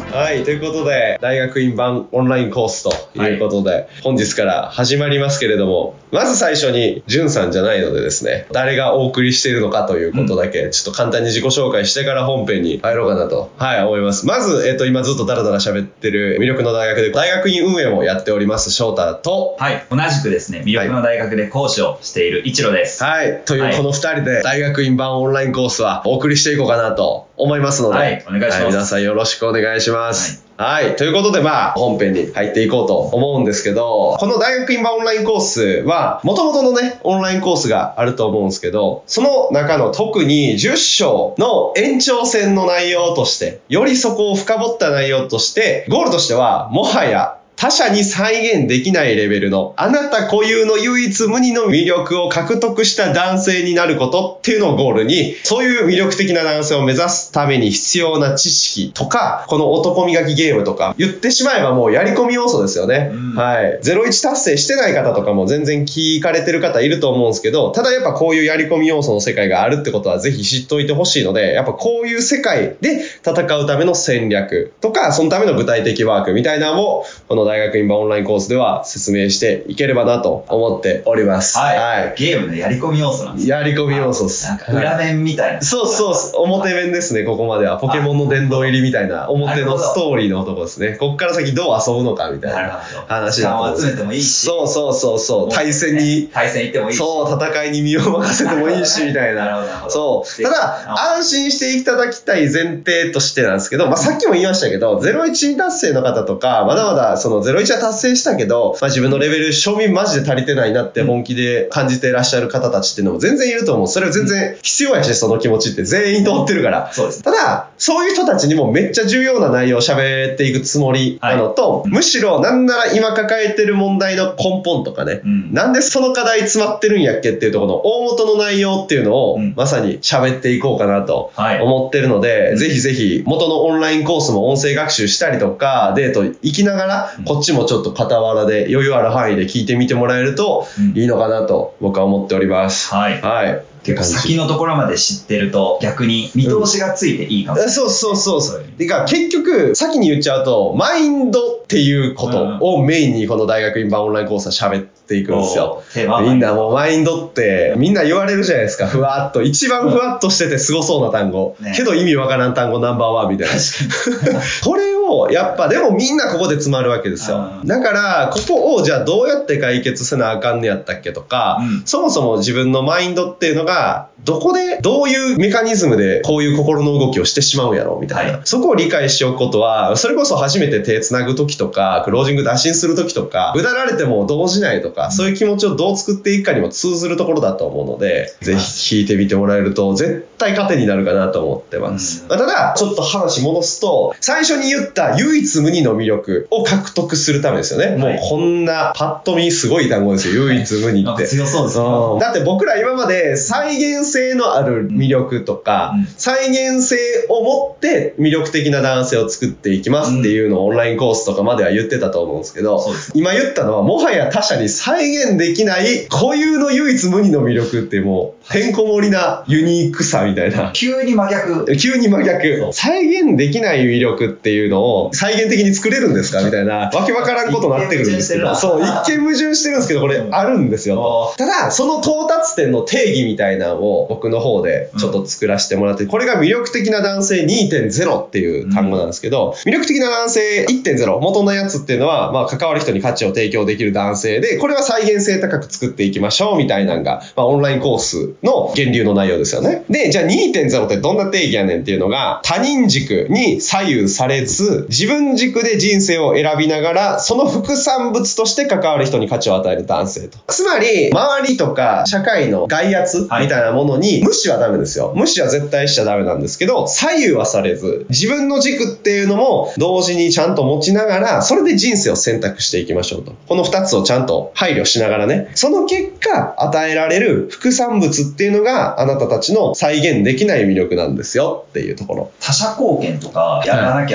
はい、ということで大学院版オンラインコースということで、本日から始まりますけれども、まず最初にじゅんさんじゃないのでですね、誰がお送りしているのかということだけちょっと簡単に自己紹介してから本編に入ろうかなと、思います。まず、今ずっとダラダラ喋ってる魅力の大学で大学院運営もやっております翔太と、 はい、同じくですね魅力の大学で講師をしている一郎です。 はい、というこの2人で大学院版オンラインコースはお送りしていこうかなと思いますので、 はい、お願いします。 皆さんよろしくお願いします。はい、ということで本編に入っていこうと思うんですけど、この大学院版オンラインコースは元々のねオンラインコースがあると思うんですけど、その中の特に10章の延長線の内容として、よりそこを深掘った内容として、ゴールとしてはもはや他者に再現できないレベルのあなた固有の唯一無二の魅力を獲得した男性になることっていうのをゴールに、そういう魅力的な男性を目指すために必要な知識とか、この男磨きゲームとか、言ってしまえばもうやり込み要素ですよね。はい。01達成してない方とかも全然聞かれてる方いると思うんですけど、ただやっぱこういうやり込み要素の世界があるってことはぜひ知っておいてほしいので、やっぱこういう世界で戦うための戦略とか、そのための具体的ワークみたいなのをこの大学院版オンラインコースでは説明していければなと思っております。 はい。ゲームのやり込み要素なんです。 やり込み要素です。 なんか裏面みたいな。 そうそう、表面ですね。ここまではポケモンの殿堂入りみたいな表のストーリーのとこですね。こっから先どう遊ぶのかみたいな話だと思う。 時間を集めてもいいし。 そう。対戦行ってもいいし。そう、戦いに身を任せてもいいしみたいな。そう。ただ安心していただきたい前提としてなんですけど、さっきも言いましたけど、01達成の方とか、まだまだその01は達成したけど、自分のレベル賞味マジで足りてないなって本気で感じていらっしゃる方たちっていうのも全然いると思う。それは全然必要やし、その気持ちって全員通ってるから。 そうです。 ただそういう人たちにもめっちゃ重要な内容を喋っていくつもりなのと、むしろなんなら今抱えてる問題の根本とかね、なんでその課題詰まってるんやっけっていうところの大元の内容っていうのをまさに喋っていこうかなと思ってるので、ぜひぜひ元のオンラインコースも音声学習したりとかデート行きながら、こっちもちょっと傍らで余裕ある範囲で聞いてみてもらえるといいのかなと僕は思っております。はい。 結構先のところまで知ってると逆に見通しがついていいかもしれない。 そう。てか結局先に言っちゃうとマインドっていうことをメインにこの大学院版オンラインコースは喋っていくんですよ。みんなもうマインドってみんな言われるじゃないですか。ふわっと一番ふわっとしててすごそうな単語、けど意味わからん単語ナンバーワンみたいな。これをやっぱでもみんなここで詰まるわけですよ。だからここをじゃあどうやって解決せなあかんねやったっけとか、そもそも自分のマインドっていうのがどこでどういうメカニズムでこういう心の動きをしてしまうんやろみたいな、そこを理解しておくことは、それこそ初めて手つなぐ時とかクロージング打診する時とか、うだられても動じないとか、そういう気持ちをどう作っていくかにも通ずるところだと思うので、ぜひ聞いてみてもらえると絶対糧になるかなと思ってます。ただちょっと話戻すと、最初に言った唯一無二の魅力を獲得するためですよね。もうこんなパッと見すごい単語ですよ、唯一無二って。 強そうですよ。 だって僕ら今まで再現性のある魅力とか、再現性を持って魅力的な男性を作っていきますっていうのをオンラインコースとかまでは言ってたと思うんですけど、今言ったのはもはや他者に再現できない固有の唯一無二の魅力ってもうてんこ盛りなユニークさみたいな。 急に真逆。 再現できない魅力っていうのを再現的に作れるんですかみたいな、わけわからんことになってくるんですけど、そう、一見矛盾してるんですけど、これあるんですよと。ただその到達点の定義みたいなのを僕の方でちょっと作らせてもらって、これが魅力的な男性 2.0 っていう単語なんですけど、魅力的な男性 1.0 元のやつっていうのは、関わる人に価値を提供できる男性で、これは再現性高く作っていきましょうみたいなのが、オンラインコースの源流の内容ですよね。で、じゃあ 2.0 ってどんな定義やねんっていうのが、他人軸に左右されず自分軸で人生を選びながら、その副産物として関わる人に価値を与える男性と。つまり周りとか社会の外圧みたいなものに無視はダメですよ。無視は絶対しちゃダメなんですけど、左右はされず自分の軸っていうのも同時にちゃんと持ちながら、それで人生を選択していきましょうと。この2つをちゃんと配慮しながらね、その結果与えられる副産物っていうのがあなたたちの再現できない魅力なんですよっていうところ。 他者貢献とかやらなきゃみたいな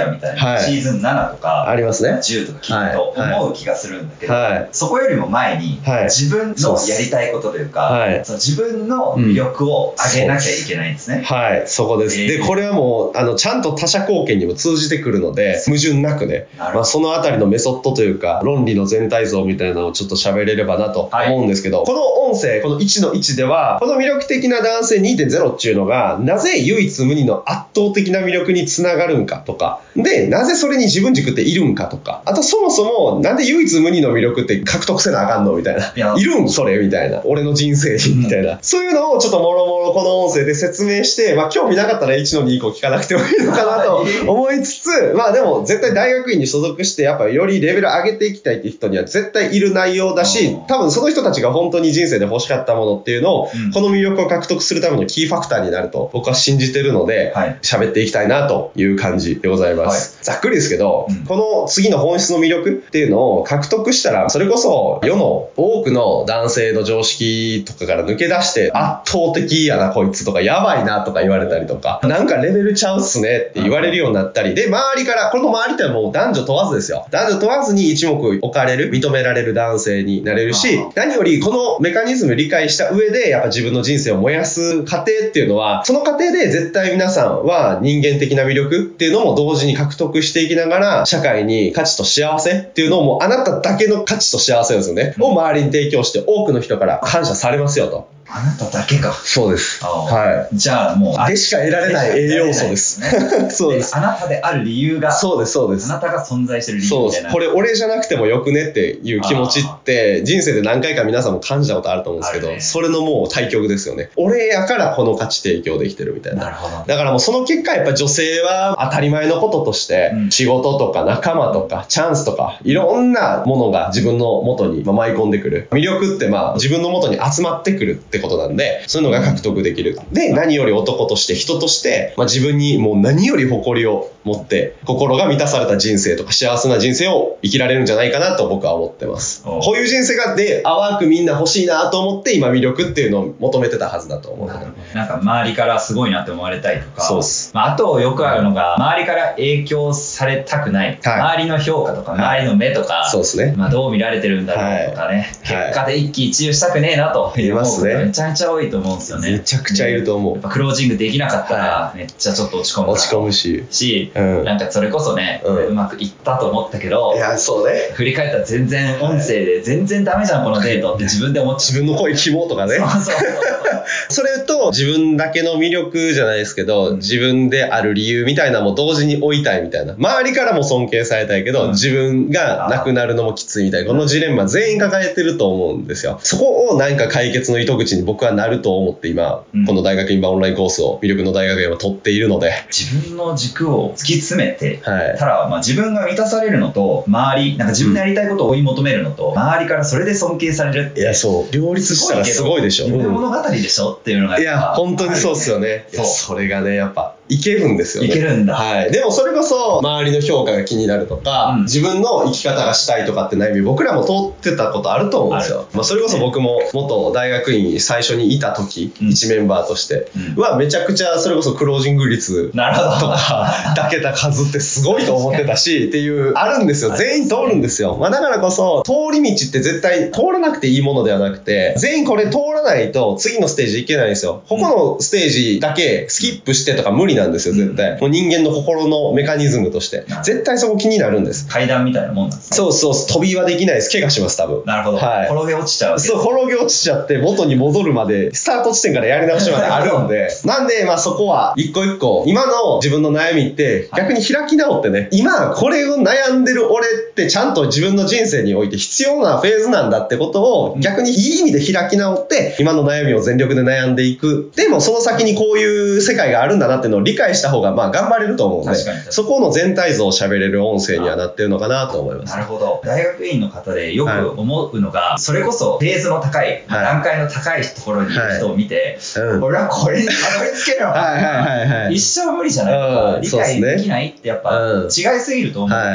シーズン7とかありますね。 10とか聞くと思う気がするんだけど、 はい、 そこよりも前に自分のやりたいことというか、その自分の魅力を上げなきゃいけないんですね。 はい、そこです。で、これはもうちゃんと他者貢献にも通じてくるので、矛盾なくね、そのあたりのメソッドというか論理の全体像みたいなのをちょっと喋れればなと思うんですけど、この音声、この1の1では、この魅力的な男性 2.0 っていうのがなぜ唯一無二の圧倒的な魅力につながるんかとか、でなぜそれに自分軸っているんかとか、あとそもそもなんで唯一無二の魅力って獲得せなあかんのみたいな、いるんそれみたいな、俺の人生にみたいな、そういうのをちょっともろもろこの音声で説明して、興味なかったら1の2以降聞かなくてもいいのかなと思いつつ、でも絶対大学院に所属してやっぱよりレベル上げていきたいっていう人には絶対いる内容だし、多分その人たちが本当に人生で欲しかったものっていうのを、この魅力を獲得するためのキーファクターになると僕は信じてるので、喋っていきたいなという感じでございます。ざっくりですけど、この次の本質の魅力っていうのを獲得したら、それこそ世の多くの男性の常識とかから抜け出して、圧倒的やなこいつとか、やばいなとか言われたりとか、なんかレベルちゃうっすねって言われるようになったりで、周りから、この周りってはもう男女問わずですよ、男女問わずに一目置かれる、認められる男性になれるし、何よりこのメカニズムを理解した上でやっぱ自分の人生を燃やす過程っていうのは、その過程で絶対皆さんは人間的な魅力っていうのも同時に獲得していきながら、社会に価値と幸せっていうのをもうあなただけの価値と幸せですよね、を周りに提供して多くの人から感謝されますよと。 あなただけか。 そうです。 はい。じゃあもうでしか得られない栄養素です。そうです。 あなたである理由が。 そうです、そうです。 あなたが存在してる理由みたいな。 そうです。これ俺じゃなくてもよくねっていう気持ちって人生で何回か皆さんも感じたことあると思うんですけど、それのもう対極ですよね。俺やからこの価値提供できてるみたいな。 なるほど。 だからもうその結果やっぱ女性は当たり前のこととして仕事とか仲間とかチャンスとかいろんなものが自分の元に舞い込んでくる。魅力って自分の元に集まってくるってことなんで、そういうのが獲得できる。で、何より男として人として、自分にもう何より誇りを持って心が満たされた人生とか幸せな人生を生きられるんじゃないかなと僕は思ってます。こういう人生が淡くみんな欲しいなと思って今魅力っていうのを求めてたはずだと思う。 なんか周りからすごいなって思われたいとか、 そうです。 あとよくあるのが、周りから影響されたくない、周りの評価とか、周りの目とか、 そうですね。 どう見られてるんだろうとかね、結果で一喜一憂したくねえなと思うことがめちゃめちゃ多いと思うんですよね。 めちゃくちゃいると思う。 やっぱクロージングできなかったらめっちゃちょっと落ち込むし、なんかそれこそね、うまくいったと思ったけど、 いやそうね、 振り返ったら全然音声で全然ダメじゃんこのデートって自分で思って、 自分の声キモとかね。それと自分だけの魅力じゃないですけど、自分である理由みたいなのも同時に追いたいみたいな、周りからも尊敬されたいけど、自分がなくなるのもきついみたいな、このジレンマ全員抱えてると思うんですよ。そこをなんか解決の糸口に僕はなると思って今、この大学院版オンラインコースを魅力の大学院は取っているので、 自分の軸を突き詰めてたら、自分が満たされるのと周り、なんか自分のやりたいことを追い求めるのと、周りからそれで尊敬されるって、 いやそう両立したらすごいでしょ。 夢物語でしょっていうのが、 いや本当にそうっすよね。それがねやっぱいけるんですよね。 いけるんだ。 はい。でもそれこそ周りの評価が気になるとか、自分の生き方がしたいとかって悩み僕らも通ってたことあると思うんですよ。それこそ僕も元大学院最初にいた時、一メンバーとしてはめちゃくちゃそれこそクロージング率とかだけた数ってすごいと思ってたしっていうあるんですよ。全員通るんですよ。だからこそ通り道って絶対通らなくていいものではなくて、全員これ通らないと次のステージいけないんですよ。ここのステージだけスキップしてとか無理なんですよ絶対。もう人間の心のメカニズムとして絶対そこ気になるんです。 階段みたいなもんなんですか。 そう飛びはできないです。怪我します多分。 なるほど。転げ落ちちゃうわけです。 そう転げ落ちちゃって元に戻るまでスタート地点からやり直しまであるんでなんでそこは一個一個今の自分の悩みって逆に開き直ってね、今これを悩んでる俺ってちゃんと自分の人生において必要なフェーズなんだってことを逆にいい意味で開き直って今の悩みを全力で悩んでいく。でもその先にこういう世界があるんだなっていうのを理解した方が頑張れると思うんで、そこの全体像を喋れる音声にはなってるのかなと思います。 なるほど。大学院の方でよく思うのが、それこそフェーズの高い、段階の高いところにいる人を見て、俺はこれにたどり着けるのか一生無理じゃないとか理解できないってやっぱ違いすぎると思う。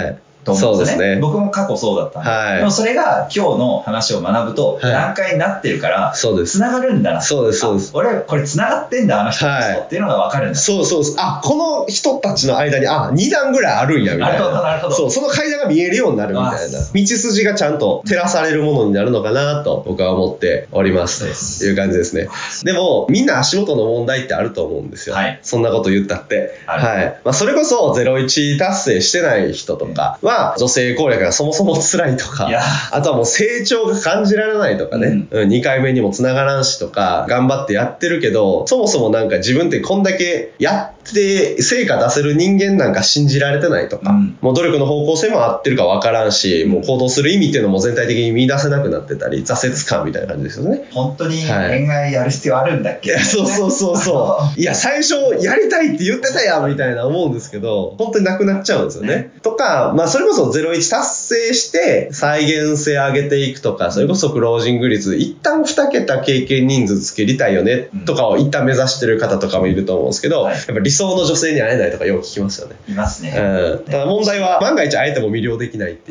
と思うんですよね。 そうですね。 僕も過去そうだったんで。 はい。 でもそれが今日の話を学ぶと、段階になってるから、 そうです。 繋がるんだな。 そうです、そうです。 俺、これ繋がってんだ、あの人っていうのが分かるんだ。 そうそうそう。あ、この人たちの間に、2段ぐらいあるんや、みたいな。 なるほど、なるほど。 そう、その階段が見えるようになるみたいな。道筋がちゃんと照らされるものになるのかなと、僕は思っております。という感じですね。でも、みんな足元の問題ってあると思うんですよ。はい。そんなこと言ったって。はい。まあ、それこそ、01達成してない人とかは、女性攻略がそもそも辛いとか、あとはもう成長が感じられないとかね、2回目にも繋がらんしとか、頑張ってやってるけど、そもそもなんか自分ってこんだけやって成果出せる人間なんか信じられてないとか、もう努力の方向性も合ってるか分からんし、もう行動する意味っていうのも全体的に見出せなくなってたり、挫折感みたいな感じですよね。 本当に恋愛やる必要あるんだっけ、 はい、そうそうそうそう。いや、最初やりたいって言ってたやんみたいな思うんですけど、本当になくなっちゃうんですよね。とか、まあそれこそ01達成して再現性上げていくとか、それこそクロージング率、一旦2桁経験人数つけりたいよねとかを一旦目指してる方とかもいると思うんですけど、やっぱ理想の女性に会えないとかよく聞きますよね。 いますね。 ただ問題は万が一会えても魅了できないっていう。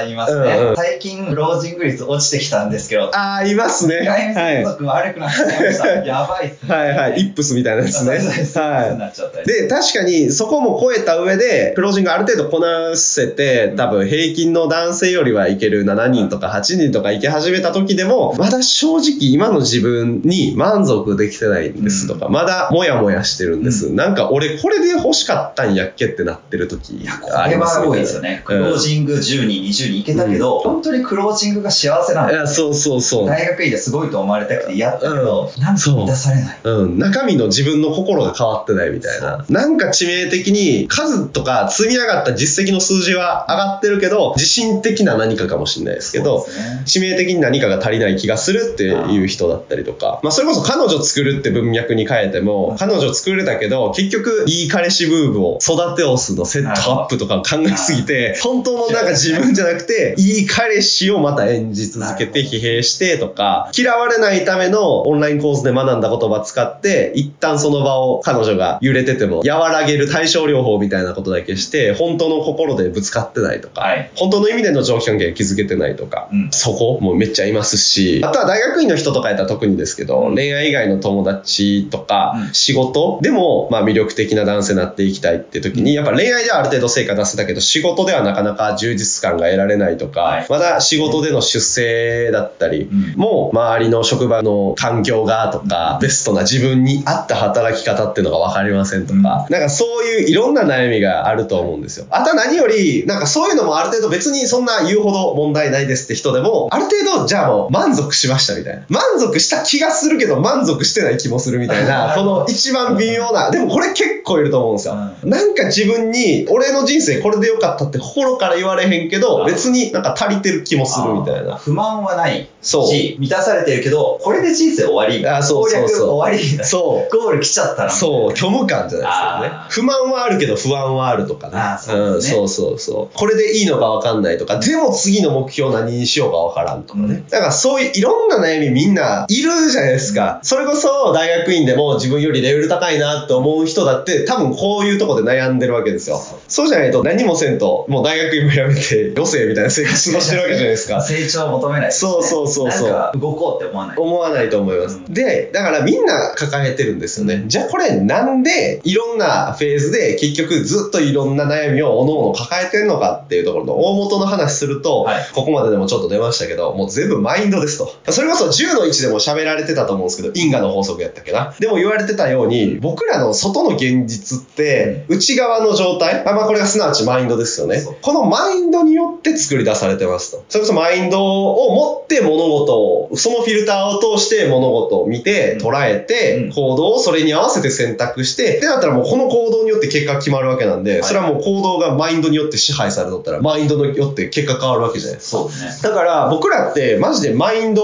いますね。最近クロージング率落ちてきたんですけど。 いますね。 外面接続悪くなっちゃいました。やばいっすね。 はいはい。イップスみたいなやつね。 はい。 で、確かにそこも超えた上で、クロージングある程度こなせて、多分平均の男性よりはいける7人とか8人とかいけ始めた時でも、まだ正直今の自分に満足できてないんですとか、まだモヤモヤしてるんです。なんか俺これで欲しかったんやっけってなってる時ありますみたいな。これは多いですよね。クロージング10人、20人いけたけど、本当にクロージングが幸せなんだ。 そうそうそう。 大学院ですごいと思われたくてやったけど、なんか満たされない。 中身の自分の心が変わってないみたいな。なんか致命的に数とか積み上がった実績の数字は上がってるけど、自信的な何かかもしれないですけど、致命的に何かが足りない気がするっていう人だったりとか、まあそれこそ彼女作るって文脈に変えても、彼女作れたけど、結局いい彼氏ブームを育てオスのセットアップとかを考えすぎて、本当のなんか自分じゃなくて、いい彼氏をまた演じ続けて疲弊してとか、嫌われないためのオンラインコースで学んだ言葉使って、一旦その場を彼女が揺れてても和らげる対症療法みたいなことだけして、本当の心でぶつかってないとか、本当の意味での長期関係築けてないとか、そこもめっちゃいますし、あとは大学院の人とかやったら特にですけど、恋愛以外の友達とか、仕事でもまあ魅力的な男性になっていきたいって時に、やっぱ恋愛ではある程度成果出せたけど、仕事ではなかなか充実感が得られないとか、まだ仕事での出世だったり、もう周りの職場の環境がとか、ベストな自分に合った働き方っていうのが分かりませんとか、なんかそういういろんな悩みがあると思うんですよ。あとは何より、なんかそういうのもある程度別にそんな言うほど問題ないですって人でも、ある程度じゃあもう満足しましたみたいな。満足した気がするけど満足してない気もするみたいな、この一番微妙な、でもこれ結構いると思うんですよ。なんか自分に、俺の人生これでよかったって心から言われへんけど、別になんか足りてる気もするみたいな。 不満はないし、満たされてるけど、これで人生終わり。攻略終わり。そう。ゴール来ちゃったな。 そう。虚無感じゃないですかね。不満はあるけど不安はあるとかね。そうそうそう。これでいいのか分かんないとか、でも次の目標何にしようか分からんとかね。だからそういういろんな悩みみんないるじゃないですか。それこそ大学院でも自分よりレベル高いなって思う人だって多分こういうとこで悩んでるわけですよ。そうじゃないと何もせんと、もう大学院もやめて余生みたいな生活過ごしてるわけじゃないですか。 成長を求めない、 そうそうそうそう。 なんか動こうって思わないと思います。で、だからみんな抱えてるんですよね。じゃあこれなんでいろんなフェーズで結局ずっといろんな悩みをおのおの抱えてるのかっていうところの大元の話すると、ここまででもちょっと出ましたけど、もう全部マインドですと。それこそ10の1でも喋られてたと思うんですけど、因果の法則やったっけな。でも言われてたように、僕らの外の現実って内側の状態、まあこれがすなわちマインドですよね。このマインドによって作り出されてますと。それこそマインドを持って物事を、そのフィルターを通して物事を見て、捉えて、行動をそれに合わせて選択して、ってなったらもうこの行動によって結果が決まるわけなんで、それはもう行動がマインドによって支配されとったら、マインドによって結果変わるわけじゃないですか。そうですね。だから僕らってマジでマインド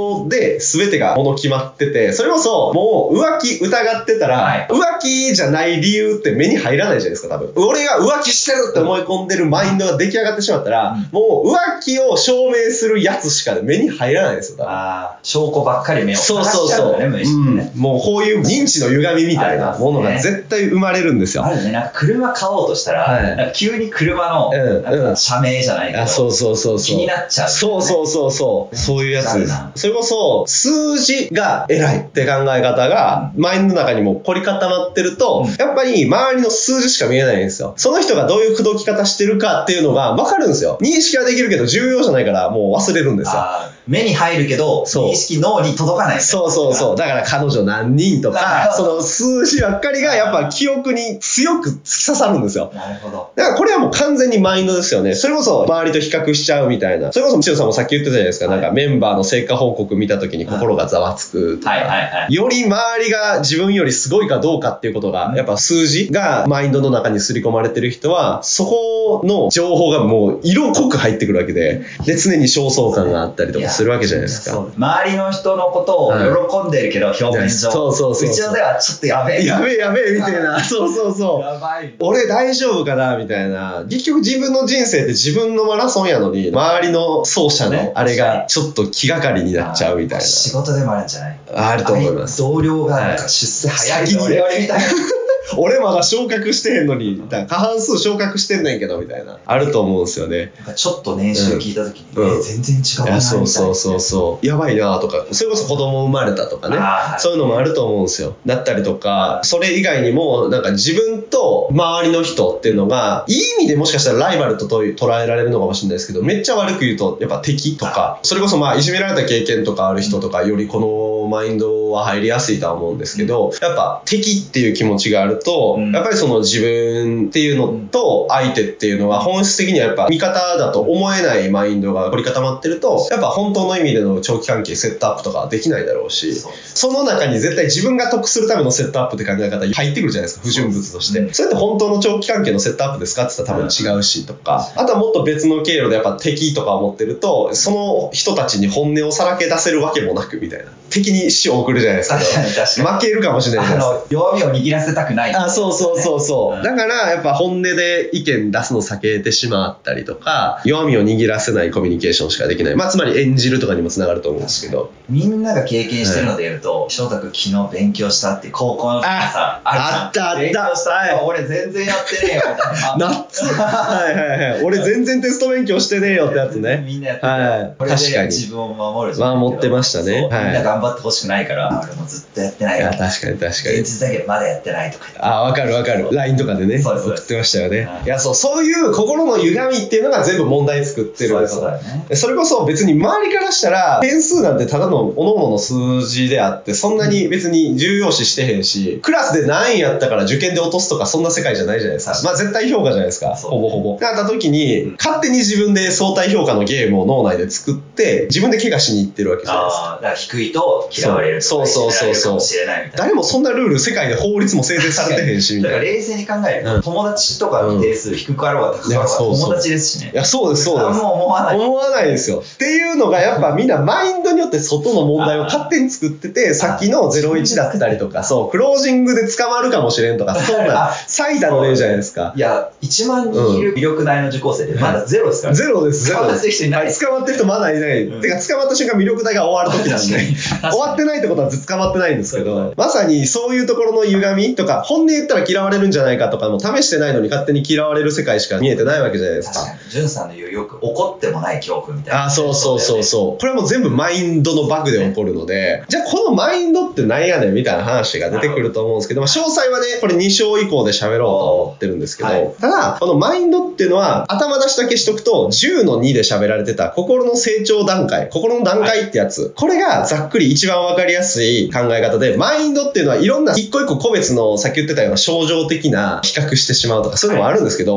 ドで全てがもの決まってて、それこそもう浮気疑ってたら、浮気じゃない理由って目に入らないじゃないですか、多分。俺が浮気してるって思い込んでるマインドが出来上がってしまったら、もう浮気を証明するやつしか目に入らないですよ、多分。 証拠ばっかり目をそうそうそう。もうこういう認知の歪みみたいなものが絶対生まれるんですよ。 あるね、なんか車買おうとしたら、なんか急に車のなんか社名じゃないけど、気になっちゃう、ね。 そういうやつです。それこそ数字が偉いって考え方がマインドの中にも凝り固まってると、やっぱり周りの数字しか見えないんですよ。その人がどういう口説き方してるかっていうのが分かるんですよ。認識はできるけど重要じゃないからもう忘れるんですよ。 目に入るけど認識脳に届かない。 そう。だから彼女何人とか、その数字ばっかりがやっぱ記憶に強く突き刺さるんですよ。 なるほど。 だからこれはもう完全にマインドですよね。それこそ周りと比較しちゃうみたいな。それこそ千代さんもさっき言ってたじゃないですか。なんかメンバーの成果報告見た時に心がざわつくとか、より周りが自分よりすごいかどうかっていうことが、やっぱ数字がマインドの中に刷り込まれてる人は、そこの情報がもう色濃く入ってくるわけで、常に焦燥感があったりとかするわけじゃないですか。 周りの人のことを喜んでるけど、表面上。うちのではちょっとやべえみたいな。そう。やばい。俺大丈夫かなみたいな。結局自分の人生って自分のマラソンやのに、周りの走者のあれがちょっと気がかりになっちゃうみたいな。 仕事でもあるんじゃない？ あると思います。 同僚がなんか出世早いと俺みたいな。 俺まだ昇格してへんのに、過半数昇格してんねんけどみたいな。あると思うんですよね。 なんかちょっと年収聞いた時に、全然違うなみたいな。 そう。やばいなとか、それこそ子供生まれたとかね。そういうのもあると思うんですよ。だったりとか、それ以外にも、なんか自分と周りの人っていうのが、いい意味でもしかしたらライバルと捉えられるのかもしれないですけど、めっちゃ悪く言うと、やっぱ敵とか、それこそいじめられた経験とかある人とかよりこのマインドは入りやすいとは思うんですけど、やっぱ敵っていう気持ちがあると、やっぱりその自分っていうのと相手っていうのが本質的にはやっぱ味方だと思えないマインドが凝り固まってると、やっぱ本当の意味での長期関係セットアップとかできないだろうし、その中に絶対自分が得するためのセットアップって考え方入ってくるじゃないですか、不純物として。それって本当の長期関係のセットアップですかって言ったら多分違うしとか、あとはもっと別の経路でやっぱ敵とか思ってると、その人たちに本音をさらけ出せるわけもなくみたいな。敵に死を送るじゃないですか。負けるかもしれないじゃないですか。 弱みを握らせたくない。 そう。だからやっぱ本音で意見出すの避けてしまったりとか、弱みを握らせないコミュニケーションしかできない。つまり演じるとかにもつながると思うんですけど。 みんなが経験してるので言うと、翔太君昨日勉強したって高校の時さ、 あった。 勉強した。俺全然やってねえよみたいな。 夏。はい。俺全然テスト勉強してねえよってやつね。 みんなやってた。これで自分を守る。 守ってましたね。 みんな頑張ってほしくないから、俺もずっとやってないよ。 確かに。 現実だけどまだやってないとか。 わかる。LINE とかでね、送ってましたよね。いや、そういう心の歪みっていうのが全部問題作ってるんですよ。それこそ別に周りからしたら、点数なんてただの各々の数字であって、そんなに別に重要視してへんし、クラスで何位やったから受験で落とすとかそんな世界じゃないじゃないですか。絶対評価じゃないですか。ほぼ。なった時に、勝手に自分で相対評価のゲームを脳内で作って、自分で怪我しに行ってるわけじゃないですか。 だから低いと嫌われるとか、 そう。誰もそんなルール世界で法律も制定されてへんしみたいな。 だから冷静に考えると、友達とかの定数低かろうが高かろうが友達ですしね。 いや、そうです。 もう思わないですよ。っていうのがやっぱみんなマインドによって外の問題を勝手に作ってて、さっきの01だったりとか、クロージングで捕まるかもしれんとか、そんな最多の例じゃないですか。 いや、1万人いる魅力大の受講生でまだゼロですから。 ゼロです。 捕まってる人いない。 捕まってる人まだいない。てか捕まった瞬間魅力大が終わる時なんで、終わってないってことは捕まってないんですけど、まさにそういうところの歪みとか、本音言ったら嫌われるんじゃないかとかも試してないのに勝手に嫌われる世界しか見えてないわけじゃないですか。 ジュンさんの言うよく怒ってもない恐怖みたいな。 そう。これも全部マインドのバグで起こるので、じゃあこのマインドって何やねんみたいな話が出てくると思うんですけど、詳細はね、これ2章以降で喋ろうと思ってるんですけど、ただ、このマインドっていうのは頭出しだけしとくと、10の2で喋られてた心の成長段階、心の段階ってやつ、これがざっくり一番わかりやすい考え方で、マインドっていうのはいろんな一個一個個別のさっき言ってたような症状的な比較してしまうとかそういうのもあるんですけど、もっ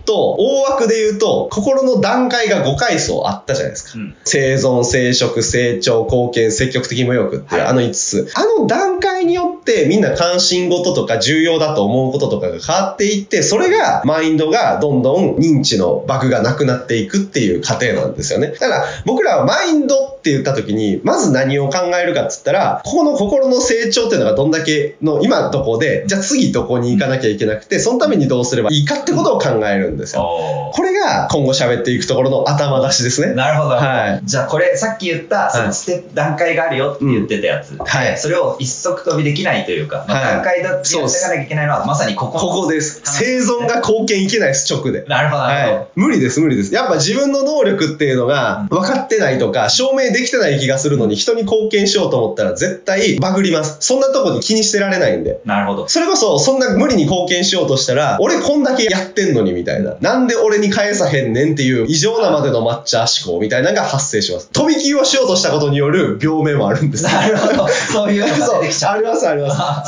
と大枠で言うと、心の段階が5階層あったじゃないですか。生存、生殖、成長、貢献、積極的無欲っていうあの5つ。あの段階によってみんな関心事とか重要だと思うこととかが変わっていって、それがマインドがどんどん認知のバグがなくなっていくっていう過程なんですよね。だから僕らはマインドって言った時に、まず何を考えるかって言ったら、ここの心の成長っていうのがどんだけの今どこで、じゃあ次どこに行かなきゃいけなくて、そのためにどうすればいいかってことを考えるんですよ。これが今後喋っていくところの頭出しですね。 なるほど。はい。じゃあこれさっき言ったその段階があるよって言ってたやつ。はい。それを一足飛びできないというか、段階だってやっていかなきゃいけないのはまさにここです。生存が貢献いけないです、直で。 なるほど、なるほど。 無理です。やっぱ自分の能力っていうのが分かってないとか、証明できてない気がするのに人に貢献しようと思ったら絶対バグります。そんなとこに気にしてられないんで。 なるほど。 それこそそんな無理に貢献しようとしたら、俺こんだけやってんのにみたいな。なんで俺に返さへんねんっていう異常なまでの抹茶思考みたいなのが発生します。飛び級をしようとしたことによる病名もあるんです。 なるほど。そういうのが出てきちゃう。 あります。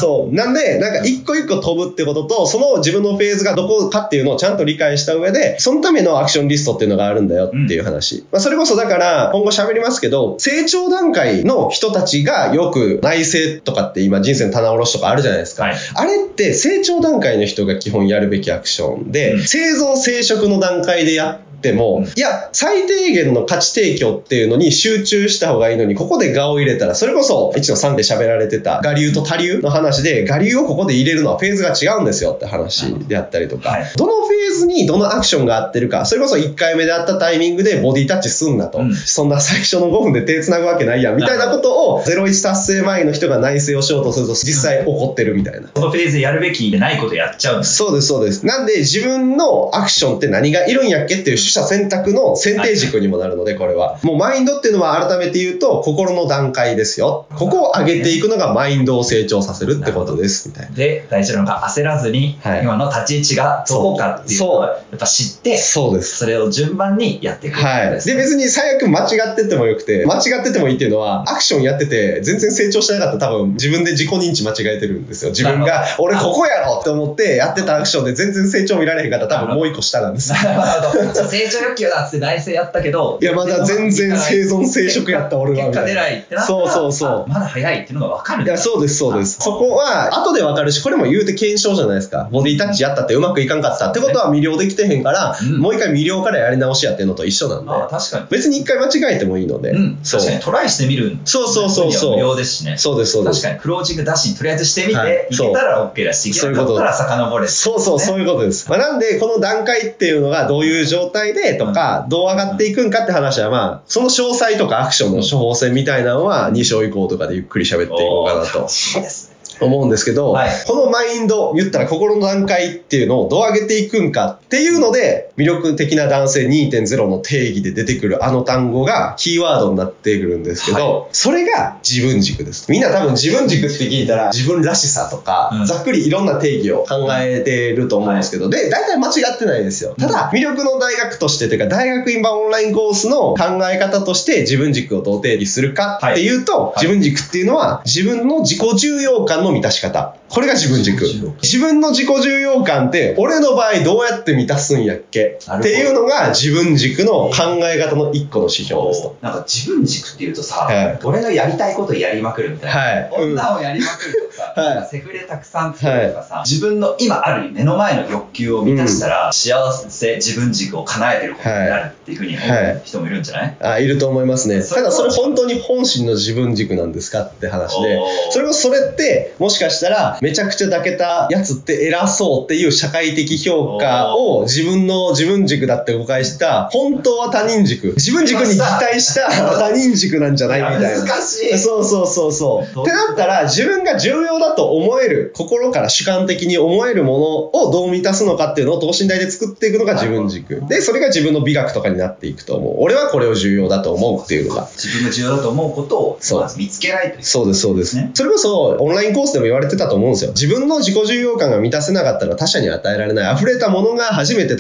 そう。なんで、なんか一個一個飛ぶってことと、その自分のフェーズがどこかっていうのをちゃんと理解した上で、そのためのアクションリストっていうのがあるんだよっていう話。それこそだから今後喋りますけど、成長段階の人たちがよく内省とかって今人生の棚卸しとかあるじゃないですか。はい、あれって成長段階の人が基本やるべきアクションで、生存生殖の段階でやっても、いや、最低限の価値提供っていうのに集中した方がいいのに、ここで我を入れたら、それこそ1の3で喋られてた我流と多流の話で、我流をここで入れるのはフェーズが違うんですよって話であったりとか、どのフェーズにどのアクションが合ってるか、それこそ1回目であったタイミングでボディタッチすんなと、そんな最初の5分で手繋ぐわけないやんみたいなことを01達成前の人が内省をしようとすると実際起こってるみたいな。 このフェーズでやるべきでないことやっちゃうんです。 そうです。なんで自分のアクションって何がいるんやっけっていう取捨選択の選定軸にもなるので、これはもうマインドっていうのは改めて言うと心の段階ですよ。ここを上げていくのがマインドを成長させるってことですみたいな。 で、大事なのが焦らずに、今の立ち位置がどこかっていうのをやっぱ知って、 そうです。 それを順番にやっていくってことですね。 で別に最悪間違っててもよくて、間違っててもいいっていうのは、アクションやってて全然成長してなかったら多分自分で自己認知間違えてるんですよ。自分が俺ここやろって思ってやってたアクションで全然成長見られへんかったら多分もう一個下なんです。 なるほど。成長欲求だって内省やったけど、 いやまだ全然生存生殖やった俺は結果出ないってなったら、 そうまだ早いっていうのが分かるんだ。 いやそうです。そこは後で分かるし、これも言うて検証じゃないですか。ボディタッチやったってうまくいかんかったってことは魅了できてへんから、もう一回魅了からやり直しやっていうのと一緒なんで。 確かに。 別に一回間違えてもいいので。 確かにトライしてみる。 そう。 無料ですしね。 そうです。 確かにクロージングダッシュにとりあえずしてみて、いけたら OK だし、いけなかったら遡れ。 そういうことです。なんでこの段階っていうのがどういう状態でとか、どう上がっていくんかって話はその詳細とかアクションの処方箋みたいなのは2章以降とかでゆっくり喋っていこうかなと。思うんですけど、このマインド、言ったら心の段階っていうのをどう上げていくんかっていうので、魅力的な男性 2.0 の定義で出てくるあの単語がキーワードになってくるんですけど、それが自分軸です。みんな多分自分軸って聞いたら自分らしさとか、ざっくりいろんな定義を考えてると思うんですけど、で、大体間違ってないですよ。ただ、魅力の大学としてというか、大学院版オンラインコースの考え方として自分軸をどう定義するかっていうと、自分軸っていうのは自分の自己重要感の満たし方。これが自分軸。自分の自己重要感って俺の場合どうやって満たすんやっけっていうのが自分軸の考え方の一個の指標ですと。 なんか自分軸っていうとさ、俺のやりたいことやりまくるみたいな。女をやりまくるとかさ、セフレたくさん作るとかさ、自分の今ある目の前の欲求を満たしたら幸せ自分軸を叶えてることになるっていうふうに思う人もいるんじゃない？ いると思いますね。ただそれ本当に本心の自分軸なんですかって話で、それってもしかしたらめちゃくちゃ抱けたやつって偉そうっていう社会的評価を自分の自分軸だって誤解した本当は他人軸、自分軸に擬態した他人軸なんじゃないみたいな。 難しい。 そうってなったら自分が重要だと思える、心から主観的に思えるものをどう満たすのかっていうのを等身大で作っていくのが自分軸で、それが自分の美学とかになっていくと思う。俺はこれを重要だと思うっていうのが、 自分が重要だと思うことをまず見つけないという。 そうです。それこそオンラインコースでも言われてたと思うんですよ。自分の自己重要感が満たせなかったら他者に与えられない。溢れたものが初めて他者に価値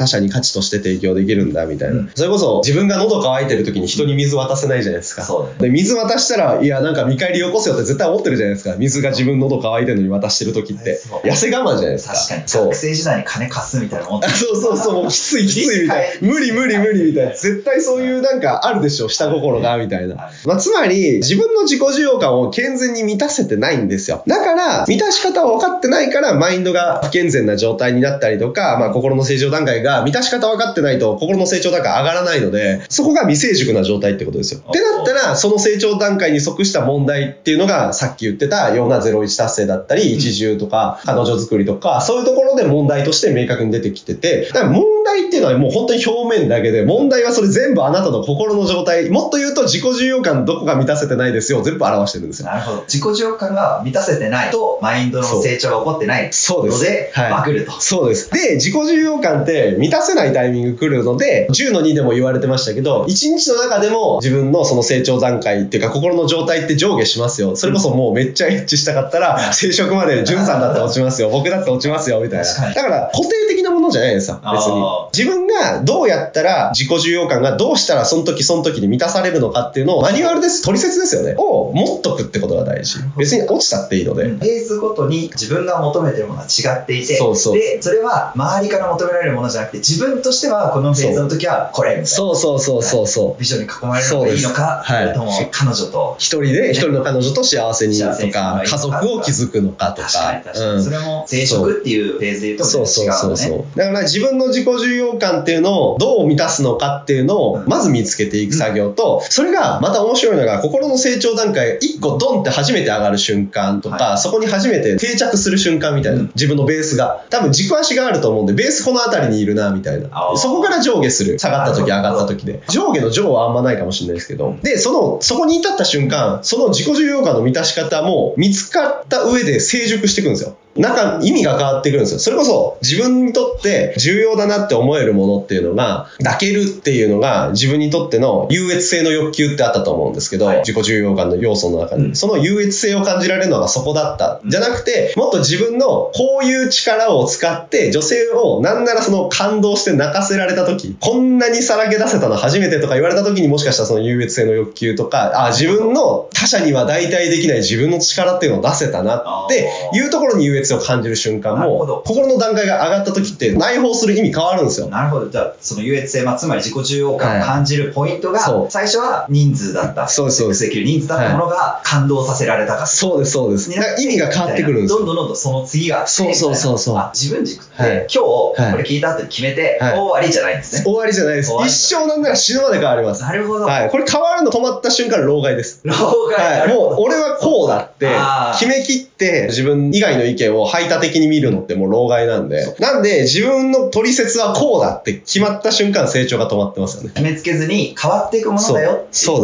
値として提供できるんだみたいな、それこそ自分が喉乾いてる時に人に水渡せないじゃないですか。で水渡したらいやなんか見返りよこせよって絶対思ってるじゃないですか。水が自分喉乾いてるのに渡してる時って痩せ我慢じゃないですか。 確かに学生時代に金貸すみたいなもん。 そうもうきついみたいな、無理みたいな、絶対そういうなんかあるでしょ、下心がみたいな。つまり自分の自己需要感を健全に満たせてないんですよ。だから満たし方を分かってないからマインドが不健全な状態になったりとか、心の成長段階が満たし方分かってないと心の成長段階上がらないので、そこが未成熟な状態ってことですよ。ってなったらその成長段階に即した問題っていうのがさっき言ってたような01達成だったり一重とか彼女作りとか、そういうところで問題として明確に出てきてて、だから問題っていうのはもう本当に表面だけで、問題はそれ全部あなたの心の状態、もっと言うと自己重要感どこが満たせてないですよ全部表してるんですよ。 なるほど。自己重要感が満たせてないとマインドの成長が起こってないのでバグると。 そうです。で自己重要感って満たせないタイミング来るので、10の2でも言われてましたけど、1日の中でも自分のその成長段階っていうか心の状態って上下しますよ。それこそもうめっちゃエッチしたかったら生殖まで潤さんだって落ちますよ、僕だって落ちますよみたいな。だから固定的なものじゃないですよ別に。自分がどうやったら自己重要感がどうしたらその時に満たされるのかっていうのをマニュアルです、取説ですよねを持っとくってことが大事。別に落ちたっていいので、 フェーズごとに自分が求めてるものが違っていて、でそれは周りから求められるものじゃなくて自分としてはこのフェーズの時はこれみたいな。 そう美女に囲まれるのがいいのか、それとも彼女と一人の彼女と幸せにとか家族を築くのかとか。 確かにそれも生殖っていうフェーズで言うと違うのね。 だから自分の自己重要感っていうのをどう満たすのかっていうのをまず見つけていく作業と、それがまた面白いのが心の成長段階1個ドンって初めて上がる瞬間とか、そこに初めて定着する瞬間みたいな、自分のベースが多分軸足があると思うんで、ベースこの辺りにいるなみたいな、そこから上下する、下がった時上がった時で、上下の上はあんまないかもしれないですけど、でそこに至った瞬間、その自己重要感の満たし方も見つかった上で成熟していくんですよ。意味が変わってくるんですよ。それこそ自分にとって重要だなって思えるものっていうのが、抱けるっていうのが自分にとっての優越性の欲求ってあったと思うんですけど、自己重要感の要素の中に、その優越性を感じられるのがそこだったじゃなくて、もっと自分のこういう力を使って女性をなんならその感動して泣かせられた時、こんなにさらけ出せたの初めてとか言われた時に、もしかしたらその優越性の欲求とか、自分の他者には代替できない自分の力っていうのを出せたなっていうところに優越性を感じる瞬間も、心の段階が上がった時って内包する意味変わるんですよ。 なるほど。じゃあその優越性、つまり自己重要感を感じるポイントが、最初は人数だった、セックスできる人数だったものが感動させられたか、 そうです意味が変わってくるんですよ。 どんどんその次がそう自分軸って、今日これ聞いた後に決めて、終わりじゃないんですね。 終わりじゃないです。一生なんなら死ぬまで変わります。 なるほど。 これ変わるの止まった瞬間老害です。 老害。 もう俺はこうだって決め切って自分以外の意見を排他的に見るのってもう老害なんで、自分の取説はこうだって決まった瞬間成長が止まってますよね。 決めつけずに変わっていくものだよ。 そうです。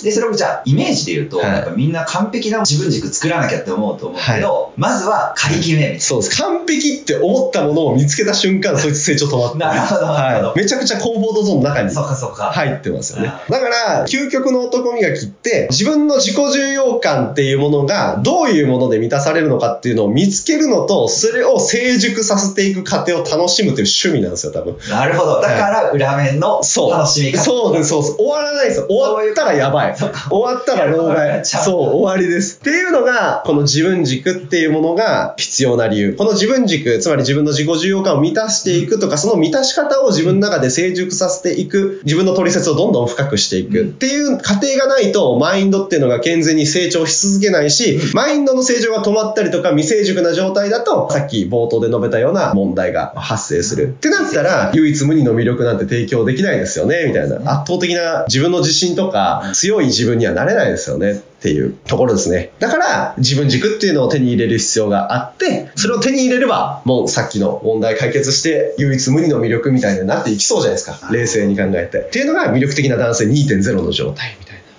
でそれをじゃあイメージで言うと、やっぱみんな完璧な自分軸作らなきゃって思うと思うけど、まずは仮決め。 そうです。完璧って思ったものを見つけた瞬間、そいつ成長止まって。 なるほど。 めちゃくちゃコンフォートゾーンの中に入ってますよね。だから究極の男磨きって自分の自己重要感っていうものがどういうもので満たされるのかっていうのを見つけるのと、それを成熟させていく過程を楽しむという趣味なんですよ多分。 なるほど。だから裏面の楽しみ方。 そうです。終わらないですよ。終わったらやばい。終わったら老害。終わりです。っていうのがこの自分軸っていうものが必要な理由。この自分軸、つまり自分の自己重要感を満たしていくとか、その満たし方を自分の中で成熟させていく、自分の取説をどんどん深くしていくっていう過程がないと、マインドっていうのが健全に成長し続けないし、マインドの成長が止まったりとか未成熟な状態だと、さっき冒頭で述べたような問題が発生するってなったら、唯一無二の魅力なんて提供できないですよねみたいな、圧倒的な自分の自信とか強い自分にはなれないですよねっていうところですね。だから自分軸っていうのを手に入れる必要があって、それを手に入れればもうさっきの問題解決して唯一無二の魅力みたいになっていきそうじゃないですか、冷静に考えてっていうのが魅力的な男性 2.0 の状態みたいな